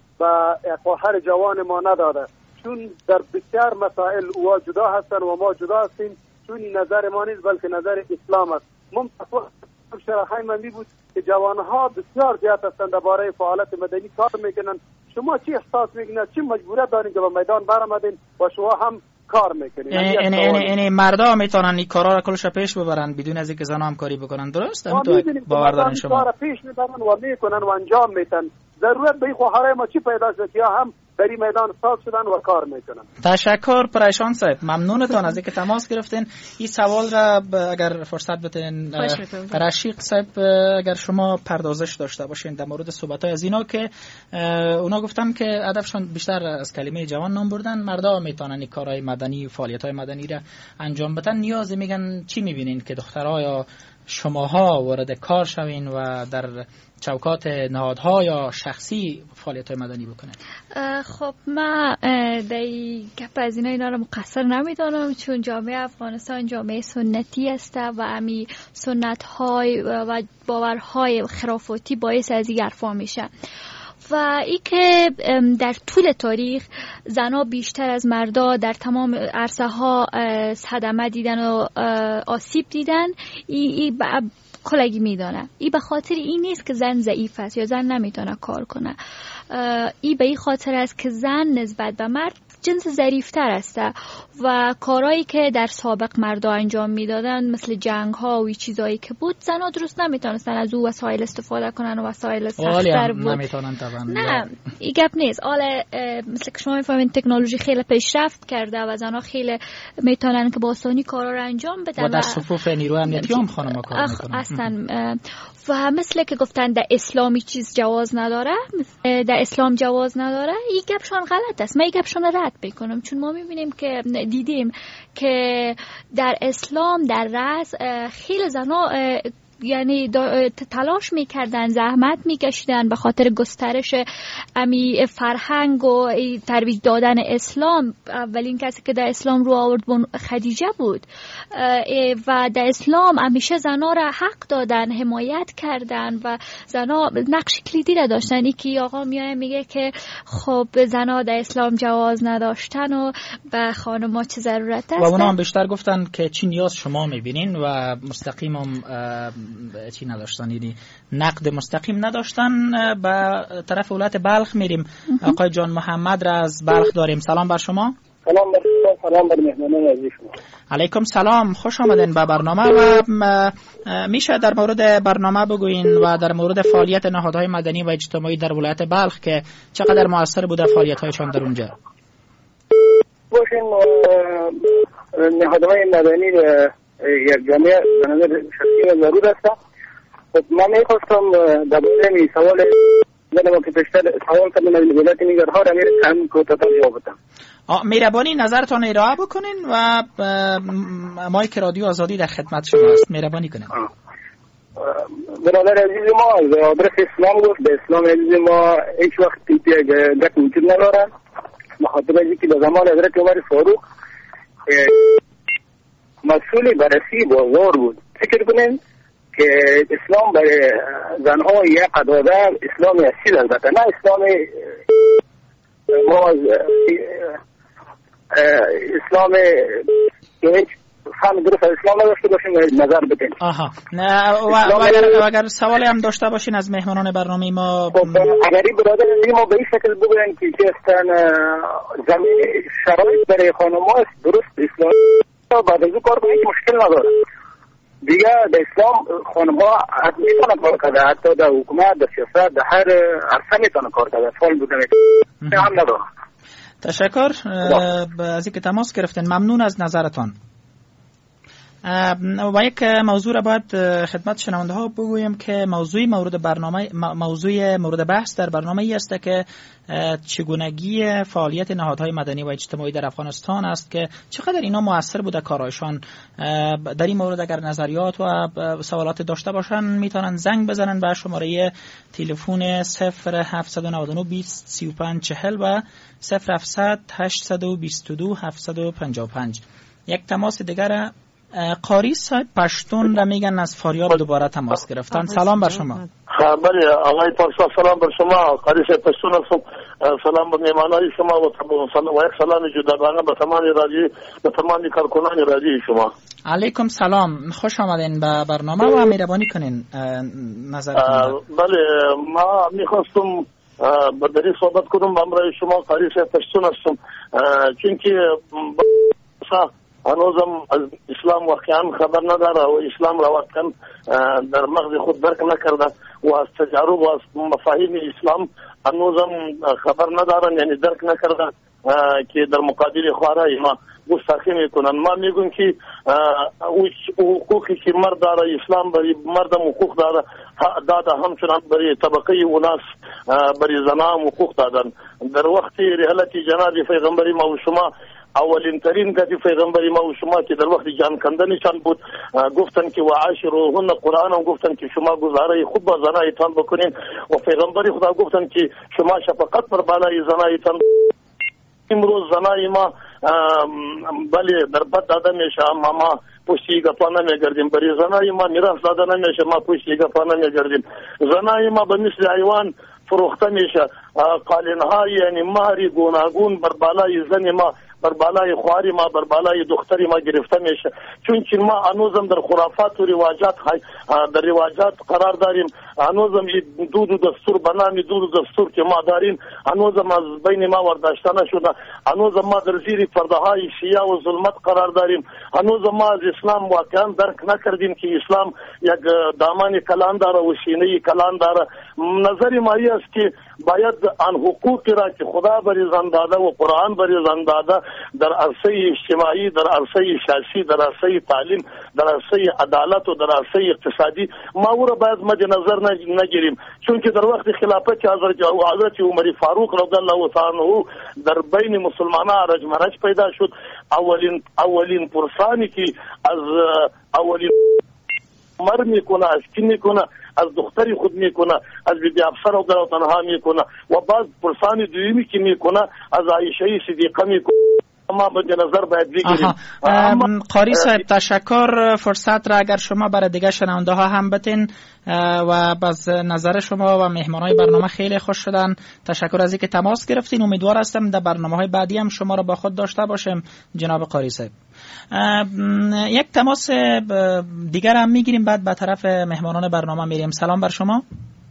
به هر جوان ما نداده؟ چون در بسیار مسائل او جدا هستند و ما جدا هستیم. چون این نظر ما نیست بلکه نظر اسلام است. ممکن شرحای من بود که جوانها بسیار زیاد هستند درباره فعالیت مدنی کار میکنن. شما چی احساس میکنید؟ چی مجبوریت دارین که به میدان برآمدین و شما هم کار میکنین؟ یعنی یعنی یعنی مردا میتونن این کارا را کلش پیش ببرن بدون از اینکه زنا هم کاری بکنن، درست؟ هم تو باور دارین شما؟ کارا پیش میبرن و میکنن و انجام میدن. ضرورت به خواهرای ما چی پیدا شد یا هم در این میدان صاف شدن و کار میکنن. تشکر پریشان صاحب، ممنونتان از اینکه تماس گرفتین. این سوال را اگر فرصت بتین رشیق صاحب اگر شما پردازش داشته باشین در مورد صحبت‌های از اینا که اونا گفتن که هدفشون بیشتر از کلمه جوان نام بردن، مردا میتونن این کارهای مدنی و فعالیت‌های مدنی را انجام بدن. نیاز میگن چی میبینین که دخترها یا شماها وارد کار شوین و در چوکات نهادها یا شخصی فعالیت‌های مدنی بکنه؟ خب من در گپ از اینا اینا رو مقصر نمیدانم، چون جامعه افغانستان جامعه سنتی است و امی سنت‌های و باورهای خرافاتی باعث از این حرفا میشه. و ای که در طول تاریخ زنها بیشتر از مردا در تمام عرصه ها صدمه دیدن و آسیب دیدن، ای, ای کلگی میدانه. ای به خاطر این نیست که زن ضعیف است یا زن نمیتونه کار کنه. ای به این خاطر است که زن نسبت به مرد جنس ظریفتر است و کارهایی که در سابق مردا انجام میدادن مثل جنگ ها و چیزایی که بود، زنها درست نمیتونستن از او وسایل استفاده کنن و وسایل سخت‌تر بود. نمیتونن طبعا. نه این گپ نیست. حالا مثل که شما میفهمین تکنولوژی خیلی پیشرفت کرده و زنها خیلی میتونن که با آسانی کارا رو انجام بدن و در صفوف نیروی امنیتی هم خانم‌ها کار میکنن اصلا. و مثل که گفتن در اسلامی چیز جواز نداره، در اسلام جواز نداره، این گپشون غلط است. من این گپشون رد میکنم، چون ما میبینیم که دیدیم که در اسلام در رأس خیلی زنها یعنی تلاش میکردن، زحمت میکشیدن به خاطر گسترش امی فرهنگ و ترویج دادن اسلام. اولین کسی که در اسلام رو آورد خدیجه بود و در اسلام همیشه زنا را حق دادن، حمایت کردن و زنا نقش کلیدی را داشتن. ای که آقا میای میگه که خب زنا در اسلام جواز نداشتن و به خانم‌ها چه ضرورت است. و اونا هم بیشتر گفتن که چی نیاز شما میبینین و مستقیم هم چی نداشتن، یعنی نقد مستقیم نداشتن. به طرف ولایت بلخ میریم. آقای جان محمد را از بلخ داریم. سلام بر شما. سلام بر شما، سلام بر مهمانان عزیز شما. علیکم سلام، خوش آمدین به برنامه. و میشه در مورد برنامه بگوین و در مورد فعالیت نهادهای مدنی و اجتماعی در ولایت بلخ که چقدر موثر بوده فعالیت‌هایشان در اونجا؟ باشین نهادهای مدنی یک جامعه به نظر شخصی ضرور است. خب من میخواستم در باره می سوال بدم که پیشتر سوال کردم از ولایت نیگرها را میره هم کوتاه جواب بدم. مهربانی نظرتان ارائه بکنین و مایک رادیو آزادی در خدمت شما است. مهربانی کنین. برادر عزیز ما از آدرس اسلام گفت. به اسلام عزیز ما هیچ وقت گپ وجود نداره. بخاطر اینکه به زمان حضرت عمر فاروق مسئول بررسی بازار بود. فکر کنین که اسلام برای زنها یک قداده اسلام اصیل البته نه اسلام ما اسلام که هیچ فهم درست از اسلام نداشته باشیم و نظر بدیم. آها نه و اگر اگر سوالی هم داشته باشین از مهمانان برنامه ما. اگر این برادر ما به این شکل بگوین که که هستن زمین شرایط برای خانم‌ها درست اسلام بعد از کار به هیچ مشکل نداره. دیگه در اسلام خانم‌ها میتونن کار کنه، حتی در حکومت، در سیاست، در هر عرصه میتونن کار کنه. فعال بودن هم نداره. تشکر از اینکه تماس گرفتین. ممنون از نظرتان. و یک موضوع را باید خدمت شنونده ها بگویم که موضوع مورد برنامه موضوع مورد بحث در برنامه ای است که چگونگی فعالیت نهادهای مدنی و اجتماعی در افغانستان است که چقدر اینا مؤثر بوده کارایشان. در این مورد اگر نظریات و سوالات داشته باشن میتونن زنگ بزنن به شماره تلفن صفر هفت نه نه بیست سی و پنج چهل و صفر هفت هشت دو دو هفت پنج پنج. یک تماس دیگر قاری صاحب پشتون را میگن از فاریاب دوباره تماس گرفتن. سلام بر شما. بله آقای پارسا سلام بر شما. قاری صاحب پشتون هستم. سلام بر مهمانان شما و سلام و یک سلام جداگانه به تمام رادیو به تمام کارکنان رادیو شما. علیکم سلام، خوش آمدین به برنامه و مهربانی کنین نظرتون. بله ما میخواستم با دری صحبت کنم با امرای شما. قاری صاحب پشتون هستم چون که هنوزم از اسلام واقعا خبر نداره و اسلام را واقعا در مغز خود درک نکرده و از تجارب و از مفاهیم اسلام هنوزم خبر ندارن، یعنی درک نکرده که در مقابل خوارای ما گستاخی میکنن. ما میگویم که حقوقی که مرد داره اسلام برای مردم حقوق داره داده، همچنان برای طبقه اوناس برای زنان حقوق دادن. در وقت رحلت جناب پیغمبر ما و شما اولین ترین گفتی پیغمبری ما و شما که در وقت جان کندنشان بود گفتن که و عاشروهن قرآن هم گفتن که شما گزاره خوب با زنایتان بکنین و پیغمبری خدا گفتن که شما شفقت بر بالای زنایتان. امروز زنای ما بله در بد داده میشه اما ما پشتی گپا نمیگردیم. برای زنای ما میراث داده نمیشه ما پشتی گپا نمیگردیم. زنای ما به مثل حیوان فروخته میشه. قالین‌های یعنی مهری گوناگون بر بالای زن ما بر بالای خواری ما بر بالای دختری ما گرفته میشه، چون که ما هنوزم در خرافات و رواجات در رواجات قرار داریم. هنوزم دود و دستور بنامی دود و دستور که ما داریم هنوزم از بین ما ورداشته نشده. هنوزم ما در زیر پرده های شیعه و ظلمت قرار داریم. هنوزم ما از اسلام واقعا درک نکردیم که اسلام یک دامان کلان داره و سینه کلان داره. نظر ما است که باید آن حقوقی را که خدا بری زن داده و قرآن بری زن داده در عرصه اجتماعی، در عرصه سیاسی، در عرصه تعلیم، در عرصه عدالت و در عرصه اقتصادی ما او را باید مد نظر نگیریم، چون که در وقت خلافت حضرت عمر فاروق رضی الله تعالی عنه در بین مسلمانان رجمرج پیدا شد. اولین اولین پرسانی که از اولین مر میکنه از کی میکنه از دختری خود میکنه از بیبی افسر و در تنها میکنه و بعض پرسانی دویمی که میکنه از عایشه صدیقه میکنه. ما به نظر باید بگیریم. قاری صاحب تشکر. فرصت را اگر شما برای دیگه شنونده ها هم بتین و باز نظر شما و مهمانای برنامه خیلی خوش شدن. تشکر از اینکه تماس گرفتین. امیدوار هستم در برنامه‌های بعدی هم شما را با خود داشته باشیم جناب قاری صاحب. یک تماس دیگر هم میگیریم بعد به طرف مهمانان برنامه میریم. سلام بر شما.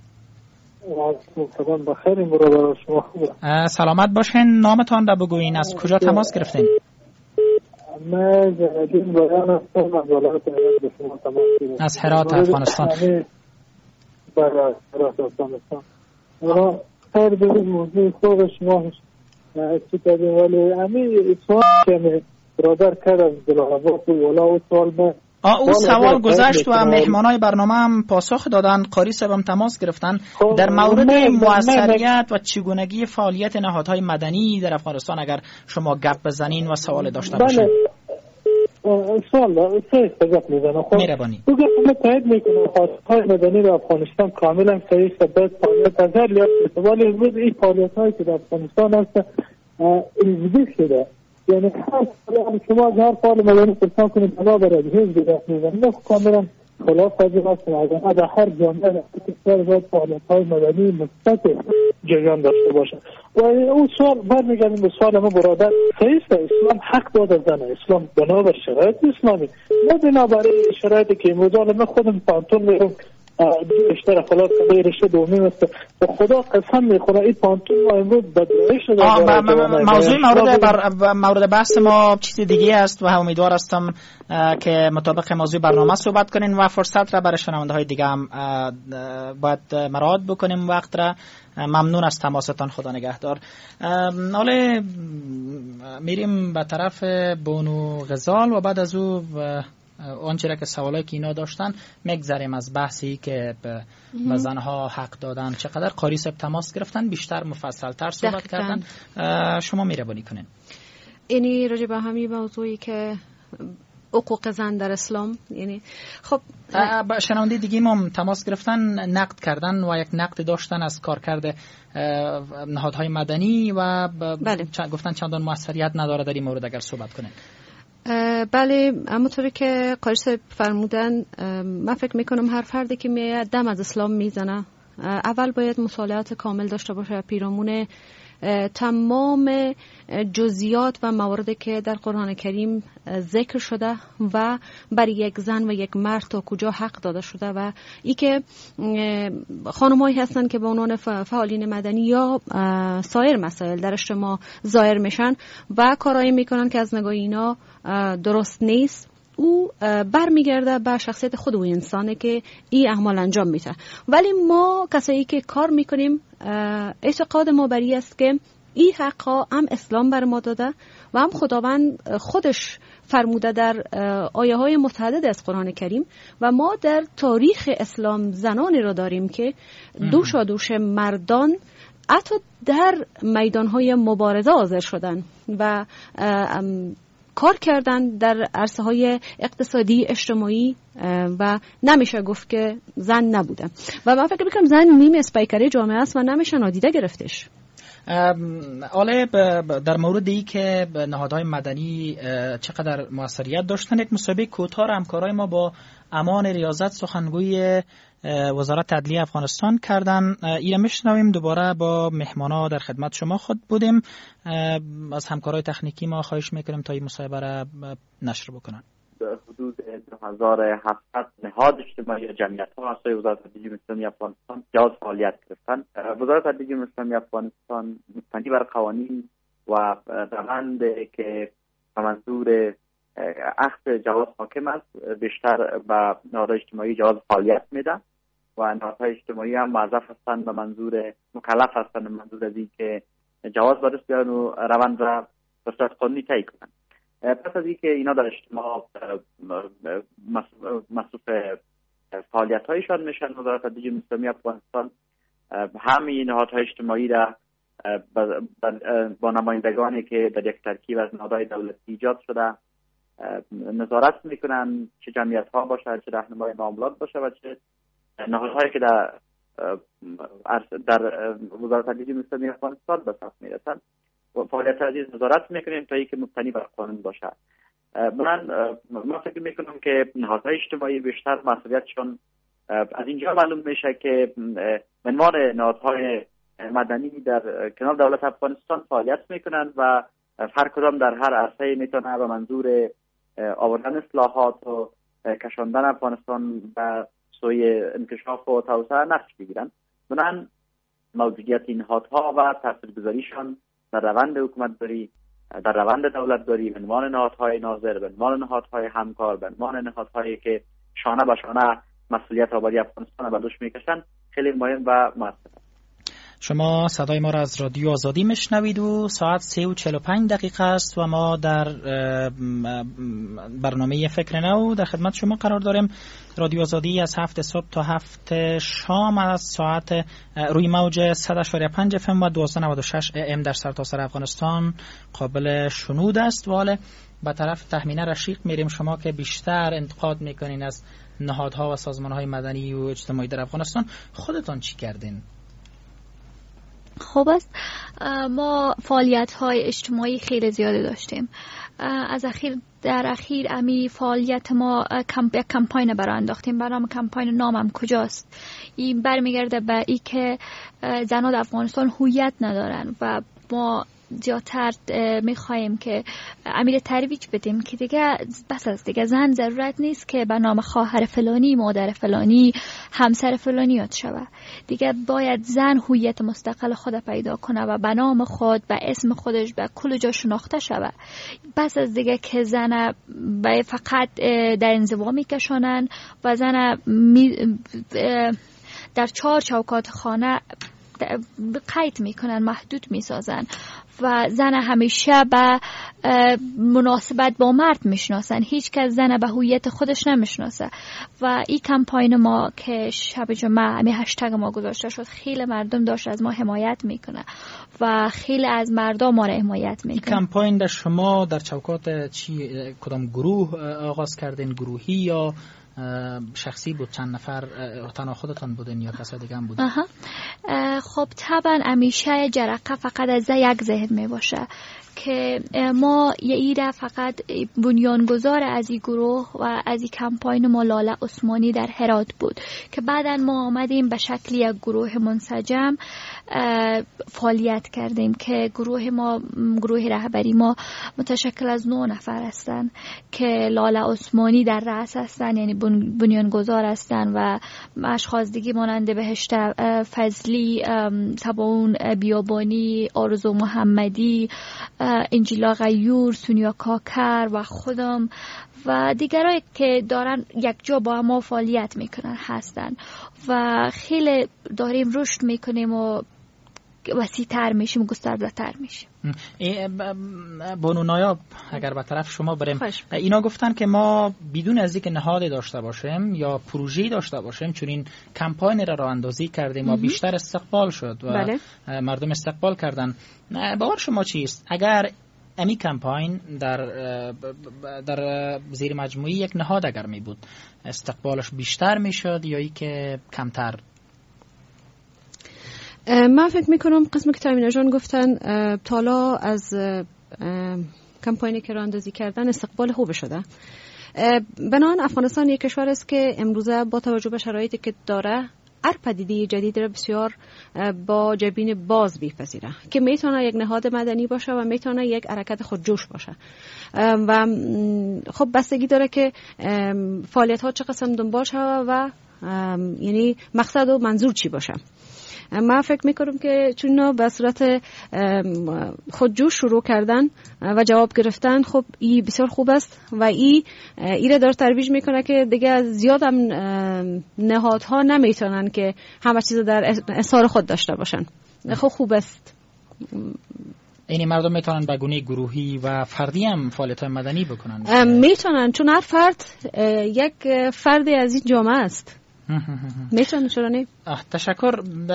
سلام بخیر برادر شما خوبه؟ سلامت باشین. نامتان را بگوین، از کجا تماس گرفتین؟ من جنگین بایان هستم از ولایت هرات به شما تماس گرفتم. از هرات افغانستان. برای هرات افغانستان. ما خیر به موضوع خوب شما چی کردیم، ولی همین سوال که برادر کرد از دلالبات ولا او سوال به او سوال گذشت و مهمانای برنامه هم پاسخ دادن. قاری صاحب هم تماس گرفتن در مورد موثریت و چگونگی فعالیت نهادهای مدنی در افغانستان. اگر شما گپ بزنین و سوال داشته باشین. ان شاء الله سه گپ میزنم. خب مهربانی. تو گپ تایید میکنم نهادهای مدنی در افغانستان کاملا صحیح است. فعالیت از هر لیاقت، ولی امروز این فعالیت‌هایی که در افغانستان هست اینجوری شده، یعنی هر شما هر فعال مدنی پرسان کنید بنا برای حزب دست میزنید نه کاملا خلاف تجربه است. در هر جامعه در کشور باید فعالیت‌های مدنی مثبت جریان داشته باشن. و اون سوال برمیگردیم به سوال ما برادر، صحیح است اسلام حق داده زنه، اسلام بنابر شرایط اسلامی، نه بنابرای شرایطی که امروز من خودم پانتون میرم بیشتر خلاص به رشته دومیم است و خدا قسم میخوره این پانتون ما امروز بدرای شده. موضوع مورد بر مورد بحث ما چیز دیگه است و امیدوار هستم که مطابق موضوع برنامه صحبت کنین و فرصت را برای شنونده های دیگه هم باید مراعات بکنیم وقت را. ممنون از تماستان، خدا نگهدار. حالا میریم به طرف بونو غزال و بعد از او آنچه را که سوالایی که اینا داشتن میگذریم از بحثی که به زنها حق دادن چقدر. قاری صاحب تماس گرفتن، بیشتر مفصل تر صحبت کردن، شما میربانی کنین. اینی راجع به همین موضوعی که حقوق زن در اسلام، یعنی خب شنونده دیگه ما تماس گرفتن، نقد کردن و یک نقد داشتن از کارکرد نهادهای مدنی و بله. گفتن چندان موثریت نداره در این مورد اگر صحبت کنین. بله، همونطوری که قاری صاحب فرمودن، من فکر میکنم هر فردی که میاد دم از اسلام میزنه اول باید مطالعات کامل داشته باشه پیرامون تمام جزئیات و مواردی که در قرآن کریم ذکر شده و برای یک زن و یک مرد تا کجا حق داده شده و ای که خانمایی هستن که به عنوان فعالین مدنی یا سایر مسائل در اجتماع ظاهر میشن و کارایی میکنن که از نگاه اینا درست نیست، او برمیگرده به شخصیت خود و انسانه که این اعمال انجام میده. ولی ما کسایی که کار میکنیم اعتقاد ما بر این است که این حقا هم اسلام بر ما داده و هم خداوند خودش فرموده در آیه های متعدد از قرآن کریم و ما در تاریخ اسلام زنانی را داریم که دوشا دوش مردان حتی در میدان های مبارزه حاضر شدن و کار کردن در عرصه های اقتصادی اجتماعی و نمیشه گفت که زن نبوده و من فکر میکنم زن نیم اسپیکر جامعه است و نمیشه نادیده گرفتش. حالا در مورد ای که نهادهای مدنی چقدر موثریت داشتن، یک مسابقه کوتاه همکارای ما با امان ریاضت سخنگوی وزارت عدلیه افغانستان کردن. ایره میشنویم. دوباره با مهمانا در خدمت شما خود بودیم. از همکارای تکنیکی ما خواهش میکنیم تا این مصاحبه را نشر بکنن. حدود دو هزار و هفتصد نهاد اجتماعی یا جمعیت ها از وزارت عدلیه اسلامی افغانستان جواز فعالیت گرفتن. وزارت عدلیه اسلامی افغانستان مبتنی بر قوانین و روند که به منظور اخذ جواز حاکم است بیشتر به نهادهای اجتماعی جواز فعالیت میده و نهادهای اجتماعی هم موظف هستند به منظور مکلف هستند به منظور از این که جواز به دست بیارن و روند را به صورت قانونی طی کنند. پس از اینکه اینا در اجتماع مصروف فعالیت هایشان میشن، وزارت عدلیه اسلامی افغانستان همین نهادهای اجتماعی را با نمایندگانی که در یک ترکیب از نهادهای دولتی ایجاد شده نظارت میکنن، چه جمعیت ها باشه، چه راهنمای معاملات باشه و چه نهادهایی که در در وزارت عدلیه اسلامی افغانستان به صف میرسن و فعالیت عزیز نظارت میکنیم تا اینکه مبتنی بر قانون باشه. من من فکر میکنم که نهادهای اجتماعی بیشتر مسئولیتشون از اینجا معلوم میشه که عنوان نهادهای مدنی در کنار دولت افغانستان فعالیت میکنن و هر کدام در هر عرصه میتونه به منظور آوردن اصلاحات و کشاندن افغانستان به سوی انکشاف و توسعه نقش بگیرن. بنابراین موجودیت این نهادها و تاثیرگذاریشان در روند حکومتداری، در روند دولتداری به عنوان نهادهای ناظر، به عنوان نهادهای همکار، به عنوان نهادهایی که شانه به شانه مسئولیت آبادی افغانستان به دوش میکشن خیلی مهم و مؤثر. شما صدای ما را از رادیو آزادی میشنوید و ساعت سه و چهل و پنج دقیقه است و ما در برنامه فکر نو در خدمت شما قرار داریم. رادیو آزادی از هفت صبح تا هفت شام از ساعت روی موج صد و پنج اف ام و دویست و نود و شش ای ام در سرتاسر افغانستان قابل شنود است. و حالا به طرف تخمینه رشیق میریم. شما که بیشتر انتقاد میکنین از نهادها و سازمانهای مدنی و اجتماعی در افغانستان، خودتان چی کردین؟ خب است، ما فعالیت های اجتماعی خیلی زیاده داشتیم. از اخیر در اخیر امی فعالیت ما کمپ یک کمپاین برای انداختیم. برنامه کمپاین نامم کجاست. این برمیگرده به ای که زنان در افغانستان هویت ندارن و ما زیادتر میخوایم که امیر ترویج بدیم که دیگه بس از دیگه زن ضرورت نیست که به نام خواهر فلانی، مادر فلانی، همسر فلانی یاد شود. دیگه باید زن هویت مستقل خود پیدا کنه و به نام خود، به اسم خودش، به کل جا شناخته شود. بس از دیگه که زن به فقط در انزوا میکشونن و زن در چهار چوکات خانه قید میکنن، محدود میسازن و زن همیشه به مناسبت با مرد میشناسن. هیچ کس زن به هویت خودش نمیشناسه و این کمپاین ما که شب جمعه همین هشتگ ما گذاشته شد، خیلی مردم داشت از ما حمایت میکنه و خیلی از مردم ما را حمایت میکنه. این کمپاین در شما در چوکات چی کدام گروه آغاز کردین؟ گروهی یا شخصی بود؟ چند نفر تنها خودتان بودین یا کسای دیگه هم بودین؟ خب طبعا همیشه جرقه فقط از یک ذهن می باشه که ما یه ایره فقط بنیانگذار از این گروه و از این کمپاین ما لاله عثمانی در هرات بود که بعدا ما آمدیم به شکل یک گروه منسجم فعالیت کردیم که گروه ما گروه رهبری ما متشکل از نه نفر هستن که لاله عثمانی در رأس هستن، یعنی بنیانگذار هستن و اشخاص دیگه مانند بهشت فضلی، تباون بیابانی، آرزو محمدی، انجیلا غیور، سونیا کاکر و خودم و دیگرایی که دارن یک جا با ما فعالیت میکنن هستن و خیلی داریم رشد میکنیم و وسیع تر میشیم و گسترده تر میشیم. بانو نایاب اگر به طرف شما بریم، اینا گفتن که ما بدون از اینکه نهاد داشته باشیم یا پروژه‌ای داشته باشیم چون این کمپاین را راه اندازی کردیم و بیشتر استقبال شد و بله. مردم استقبال کردن. باور شما چیست اگر امی کمپاین در در زیر مجموعه یک نهاد اگر می بود استقبالش بیشتر میشد یا ای که کمتر؟ من فکر میکنم قسم که تایمینا جان گفتن تالا از کمپاینی که راندازی کردن استقبال خوب شده. بنان افغانستان یک کشور است که امروزه با توجه به شرایطی که داره هر پدیده جدید را بسیار با جبین باز میپذیره که میتونه یک نهاد مدنی باشه و میتونه یک حرکت خودجوش باشه و خب بستگی داره که فعالیت ها چه قسم دنبال شود و یعنی مقصد و منظور چی باشه. من فکر میکنم که چون به صورت خودجوش شروع کردن و جواب گرفتن خب این بسیار خوب است و این ایره داره ترویج میکنه که دیگه زیاد هم نهادها نمیتونن که همه چیز در احصار خود داشته باشن. خب خوب است. یعنی مردم میتونن به گونه گروهی و فردی هم فعالیت مدنی بکنن؟ میتونن چون هر فرد یک فردی از این جامعه است. میتونن چرا نه؟ تشکر.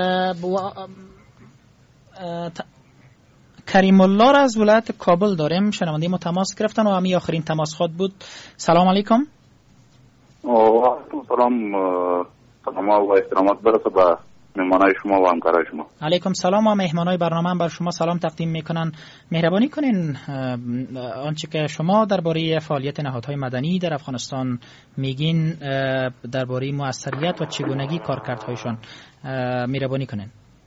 کریم الله را از ولایت کابل داریم. شنونده ما تماس گرفتن و همین آخرین تماس خود بود. سلام علیکم. و سلام سلام و احترامات برسه به مهمانای شما و همکارای شما. علیکم سلام و مهمانای برنامه بر شما سلام تقدیم میکنن. مهربانی کنین آنچه که شما درباره فعالیت نهادهای مدنی در افغانستان میگین درباره موثریت و چگونگی کارکردهایشان مهربانی کنین.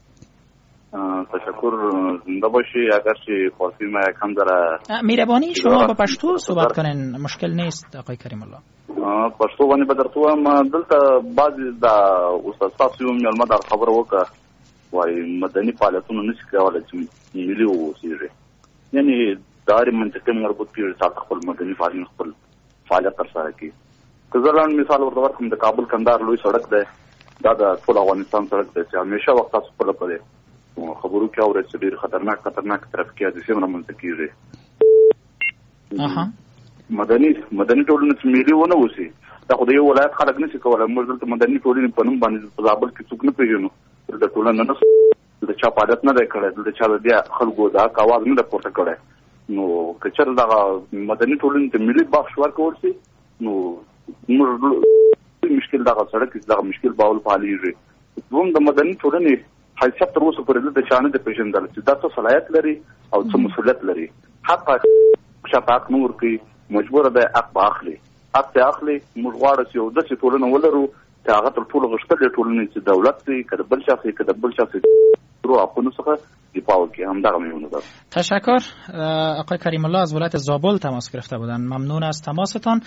تشکر. زنده باشی. اگرچه فارسی ما کم داره مهربانی شما با پښتو صحبت کنین، مشکل نیست آقای کریم الله. پښتو باندې بدرته ما دلته بعض د استاد تاسو یو ملما د خبر وکړه وای مدني فعالیتونه نشي کولای چې ملي ووسیږي، یعنی داري منطقي مربوط پیړ سره خپل مدني فعالیت خپل فعالیت تر سره کوي. که زران مثال ورته ورکوم د کابل کندهار لوی سړک دی، دا د ټول افغانستان سړک دی چې همیشه وخت تاسو په لپاره خبرو کې اورئ چې ډېر خطرناک خطرناک ترافیکي حادثې رامنځته کیږي. اها مدني مدني ټولنه چې ملي ونه وسی دا خو د یو ولایت خلک نشي کولای. موږ دلته مدني ټولنې په نوم باندې په زابل کې څوک نه پیژنو. د ټولنه نه د چا فعالیت نه دی کړی، د چا بیا خلکو دا اواز نه دی پورته کړی. نو که چېرته دغه مدني ټولنې ته ملي بخش ورکول شي نو موږ مشکل دغه سړک دغه مشکل باول حلېږي. دوم د مدني ټولنې حیثیت تر اوسه پورې د چا نه دی پېژندل چې دا څه صلاحیت لري او څه مسؤلیت لري. حتی شپ حق نور کوي مجبور ده حق به اخلي حق ته اخلي موږ غواړو چې یو داسې ټولنه ولرو چې هغه تر ټولو غښتلې ټولنې چې دولت دی که د بل شخص که د بل شخص رو حقونو څخه دفاع وکړي. همدغه میمونه ده. تشکر. آقای کریم الله از ولایت زابل تماس گرفته بودن. ممنون از تماستان.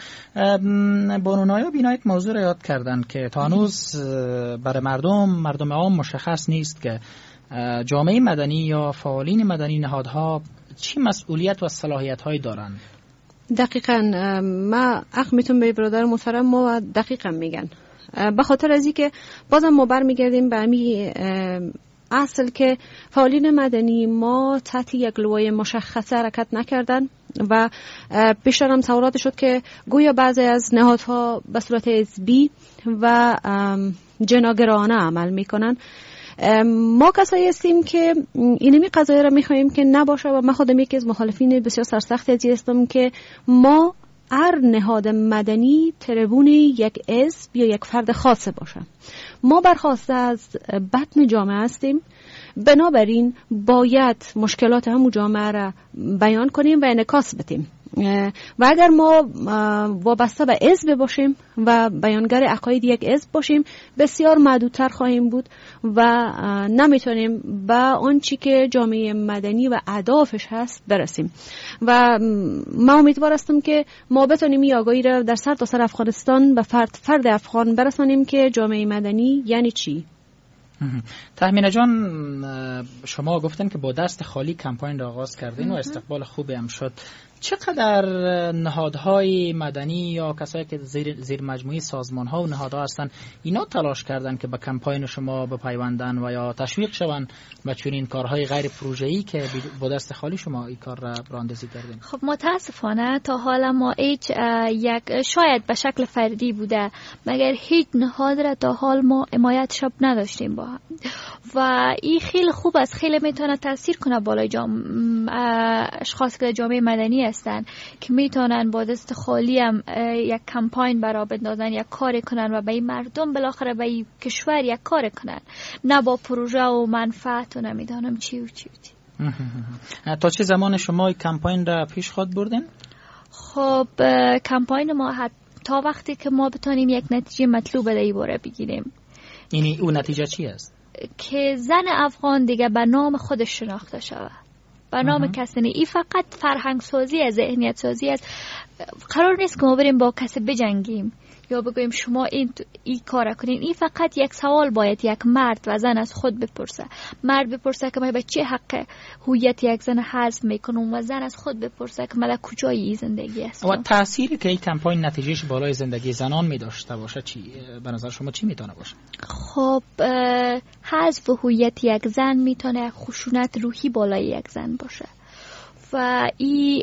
بانو نایب اینا یک موضوع را یاد کردن که تا هنوز برای مردم مردم عام مشخص نیست که جامعه مدنی یا فعالین مدنی نهادها چی مسئولیت و صلاحیت هایی دارند. دقیقاً ما حق میتونم به برادر محترم ما دقیقاً میگن. به خاطر از اینکه بازم ما برمیگردیم به همین اصل که فعالین مدنی ما تحت یک لوای مشخص حرکت نکردن و بیشتر هم تصورات شد که گویا بعضی از نهادها به صورت حزبی و جناگرانه عمل میکنن. ما کسایی هستیم که اینمی قضایی را میخواییم که نباشه و من خودم یکی از مخالفین بسیار سرسخت ازی هستم که ما هر نهاد مدنی تربون یک حزب یا یک فرد خاصه باشه. ما برخواسته از بطن جامعه هستیم، بنابراین باید مشکلات همون جامعه را بیان کنیم و انعکاس بدیم و اگر ما وابسته به حزب باشیم و بیانگر عقاید یک حزب باشیم بسیار محدودتر خواهیم بود و نمیتونیم به آنچه که جامعه مدنی و اهدافش هست برسیم و من امیدوار هستم که ما بتونیم این آگاهی را در سر تا سر افغانستان به فرد فرد افغان برسانیم که جامعه مدنی یعنی چی. تهمینه جان، شما گفتن که با دست خالی کمپاین را آغاز کردین و استقبال خوبی هم شد. چقدر نهادهای مدنی یا کسایی که زیر, زیر مجموعه سازمان‌ها و نهادها هستن اینا تلاش کردن که به کمپاین شما بپیوندن و یا تشویق شون به چنین کارهای غیر پروژه‌ای که با دست خالی شما این کار را راندازی کردین؟ خب متاسفانه تا حالا ما هیچ یک شاید به شکل فردی بوده مگر هیچ نهاد را تا حال ما حمایتش نداشتیم با هم و این خیلی خوب است، خیلی میتونه تاثیر کنه بالای جام اشخاص که جامعه مدنی هستن که میتونن با دست خالی هم یک کمپاین برای بندازن، یک کار کنن و به این مردم بالاخره به این کشور یک کار کنن، نه با پروژه و منفعت و نمیدانم چی و چی و چی. تا چه زمان شما کمپاین را پیش خود بردین؟ خب کمپاین ما تا وقتی که ما بتونیم یک نتیجه مطلوب در این باره بگیریم. یعنی اون نتیجه چی است؟ که زن افغان دیگه به نام خودش شناخته شود، به نام کسی نه. این فقط فرهنگ سازی از ذهنیت سازی است. قرار نیست که ما بریم با کسی بجنگیم یا بگویم شما این این کار کنین. این فقط یک سوال باید یک مرد و زن از خود بپرسه. مرد بپرسه که من به چه حق هویت یک زن حذف میکنم و زن از خود بپرسه که من در کجای این زندگی هستم. و تأثیری که این کمپاین نتیجهش بالای زندگی زنان می داشته باشه چی به نظر شما چی میتونه باشه؟ خب حذف هویت یک زن میتونه خشونت روحی بالای یک زن باشه و این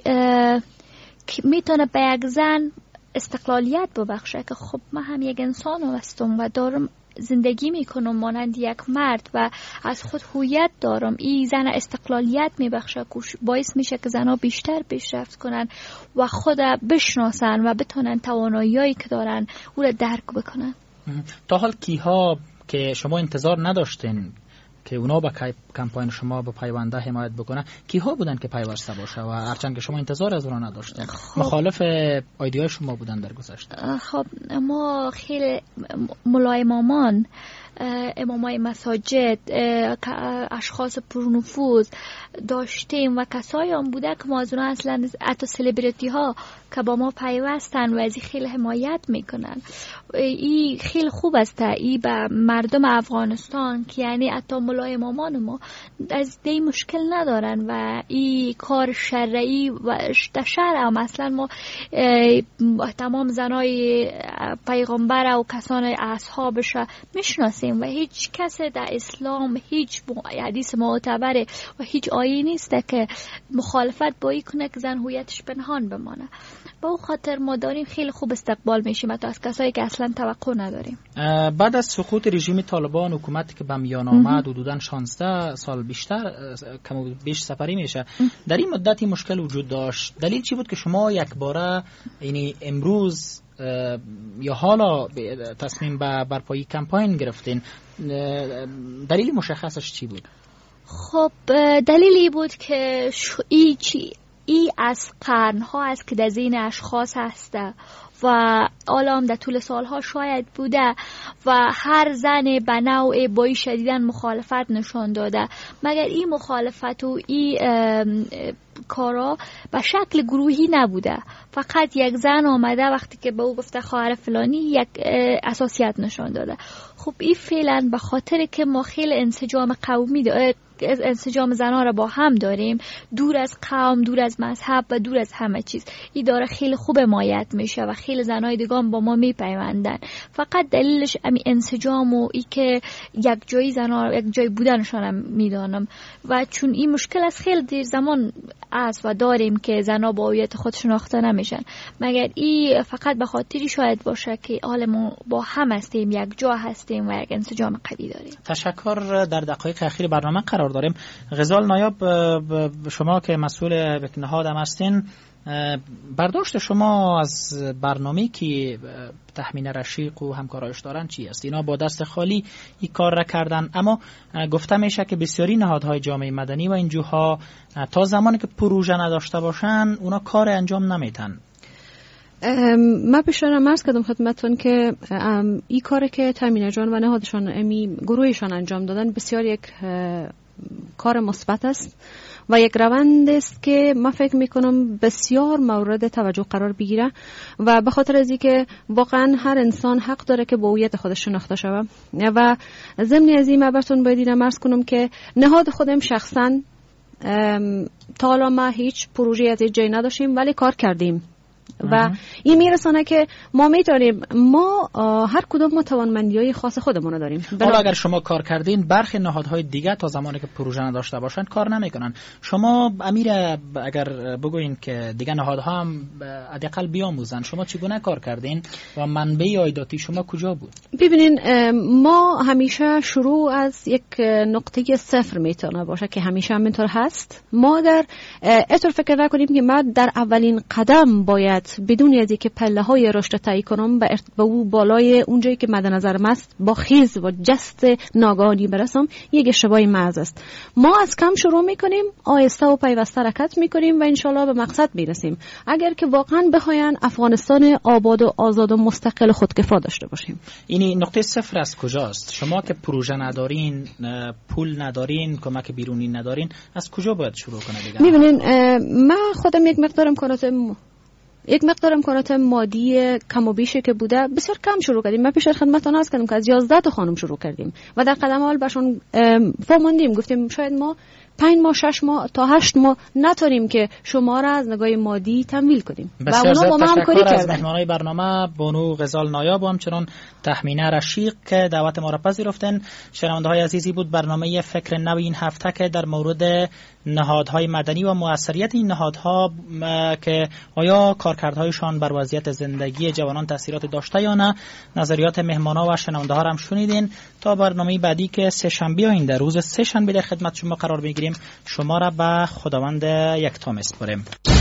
میتونه به یک زن استقلالیت ببخشه که خب من هم یک انسان هستم و دارم زندگی میکنم مانند یک مرد و از خود هویت دارم. این زن استقلالیت میبخشه، باعث میشه که زنها بیشتر پیشرفت کنن و خود بشناسن و بتونن توانایی‌هایی که دارن او را درک بکنن. تا حال کیها که شما انتظار نداشتین که اونا با کمپاین شما به پیونده حمایت بکنن کیها بودن که پیوسته باشه و هرچند که شما انتظار از اونا نداشتین؟ خب مخالف ایده شما بودن در گذشته؟ خب ما خیلی مولای امامان، امامای مساجد، اشخاص پرنفوذ داشتیم و کسایی هم بوده که ما از اونا اصلا حتی سلبریتی ها که با ما پیوستن و از این خیلی حمایت میکنن. این خیلی خوب است، این به مردم افغانستان که یعنی حتی مولای امامان ما از دی مشکل ندارن و این کار شرعی و شرع هم اصلا ما تمام زنای پیغمبر و کسان اصحابش میشناسیم و هیچ کس در اسلام هیچ حدیث معتبر و هیچ آیه نیست که مخالفت با این کنه که زن هویتش پنهان بمانه. با اون خاطر ما داریم خیلی خوب استقبال میشیم حتی از کسایی که اصلا توقع نداریم. بعد از سقوط رژیم طالبان حکومتی که به میان آمد حدوداً شانزده سال بیشتر کم و بیش سپری میشه، در این مدتی مشکل وجود داشت. دلیل چی بود که شما یک باره یعنی امروز یا حالا تصمیم به برپایی کمپاین گرفتین؟ دلیل مشخصش چی بود؟ خب دلیلی بود که ای چی ای از قرنها است که در ذهن اشخاص هسته و عالم در طول سالها شاید بوده و هر زن به نوع بایی شدیدن مخالفت نشان داده، مگر این مخالفت و این کارا به شکل گروهی نبوده، فقط یک زن آمده وقتی که به او گفته خواهر فلانی یک اساسیت نشان داده. خب این فعلا به خاطر که ما خیلی انسجام قومی داره، انسجام زنها را با هم داریم، دور از قوم، دور از مذهب و دور از همه چیز، این داره خیلی خوب حمایت میشه و خیلی زنای دیگه با ما میپیوندن. فقط دلیلش امی انسجام و ای که یک جایی زنها یک جای بودنشان میدانم و چون این مشکل از خیلی دیر زمان است و داریم که زنها با هویت خود شناخته نمیشن، مگر این فقط به خاطری شاید باشه که حالمون با هم هستیم، یک جا هستیم و یک انسجام قوی داریم. تشکر. در دقایق اخیر برنامه قرار داریم. غزال نایاب، شما که مسئول نهاد هم هستین، برداشت شما از برنامه‌ای که تحمین رشیق و همکارایش دارن چی است؟ اینا با دست خالی این کار را کردن، اما گفته میشه که بسیاری نهادهای جامعه مدنی و اینجوها تا زمانی که پروژه نداشته باشن اونا کار انجام نمیتن. من پیشنهاد عرض کردم خدمتتون که این کاری که تامین جان و نهادشان امی گروهشان انجام دادن بسیار یک کار مثبت است و یک روند است که من فکر میکنم بسیار مورد توجه قرار بگیره و به خاطر از اینکه واقعا هر انسان حق داره که با هویت خودش شناخته شود و ضمن از این من براتون باید اینم عرض کنم که نهاد خودم شخصا تا حالا ما هیچ پروژه از این جای نداشتیم ولی کار کردیم و این میرسانه که ما میتونیم، ما هر کدوم ما توانمندی‌های خاص خودمون داریم. حالا اگر شما کار کردین، برخی نهادهای دیگه تا زمانی که پروژه نداشته باشن کار نمیکنن. شما امیر اگر بگوین که دیگه نهادها هم حداقل بیاموزن، شما چگونه کار کردین و منبع عایداتی شما کجا بود؟ ببینین، ما همیشه شروع از یک نقطه صفر میتونه باشه که همیشه همینطور هست. ما اگر اینطور فکر نکنیم که ما در اولین قدم باید بدون از اینکه پله‌های رشد طی کنم به او بالای اونجایی که مد نظرم است با خیز و جست ناگهانی برسم، یک اشتباه محض است. ما از کم شروع میکنیم، آهسته و پیوسته حرکت میکنیم و انشالله به مقصد میرسیم. اگر که واقعا بخواین افغانستان آباد و آزاد و مستقل خودکفا داشته باشیم. این نقطه صفر از کجاست؟ شما که پروژه ندارین، پول ندارین، کمک بیرونی ندارین، از کجا باید شروع کنه دیگه؟ میبینین، من خودم یک مقدار امکانات یک مقدار امکانات مادی کم و بیشی که بوده بسیار کم شروع کردیم. من پیش خدمتتون عرض کردم که از یازده تا خانم شروع کردیم و در قدم اول بهشون فهموندیم، گفتیم شاید ما پنج ماه شش ماه تا هشت ماه نتونیم که شما را از نگاه مادی تمویل کنیم و اونا با ما همکاری کردن. از مهمانای برنامه بانو غزال نایاب و همچنان تحمینه رشیق که دعوت ما را پذیرفتن. شنونده های عزیزی بود برنامه فکر نو این هفته که در مورد نهادهای مدنی و موثریت این نهادها که آیا کارکردهایشان بر وضعیت زندگی جوانان تاثیرات داشته یا نه، نظریات مهمانا و شنونده ها هم شنیدین. تا برنامه بعدی که سه شنبه آینده روز سه شنبه در خدمت شما قرار میگیریم، شما را به خداوند یکتا میسپاریم.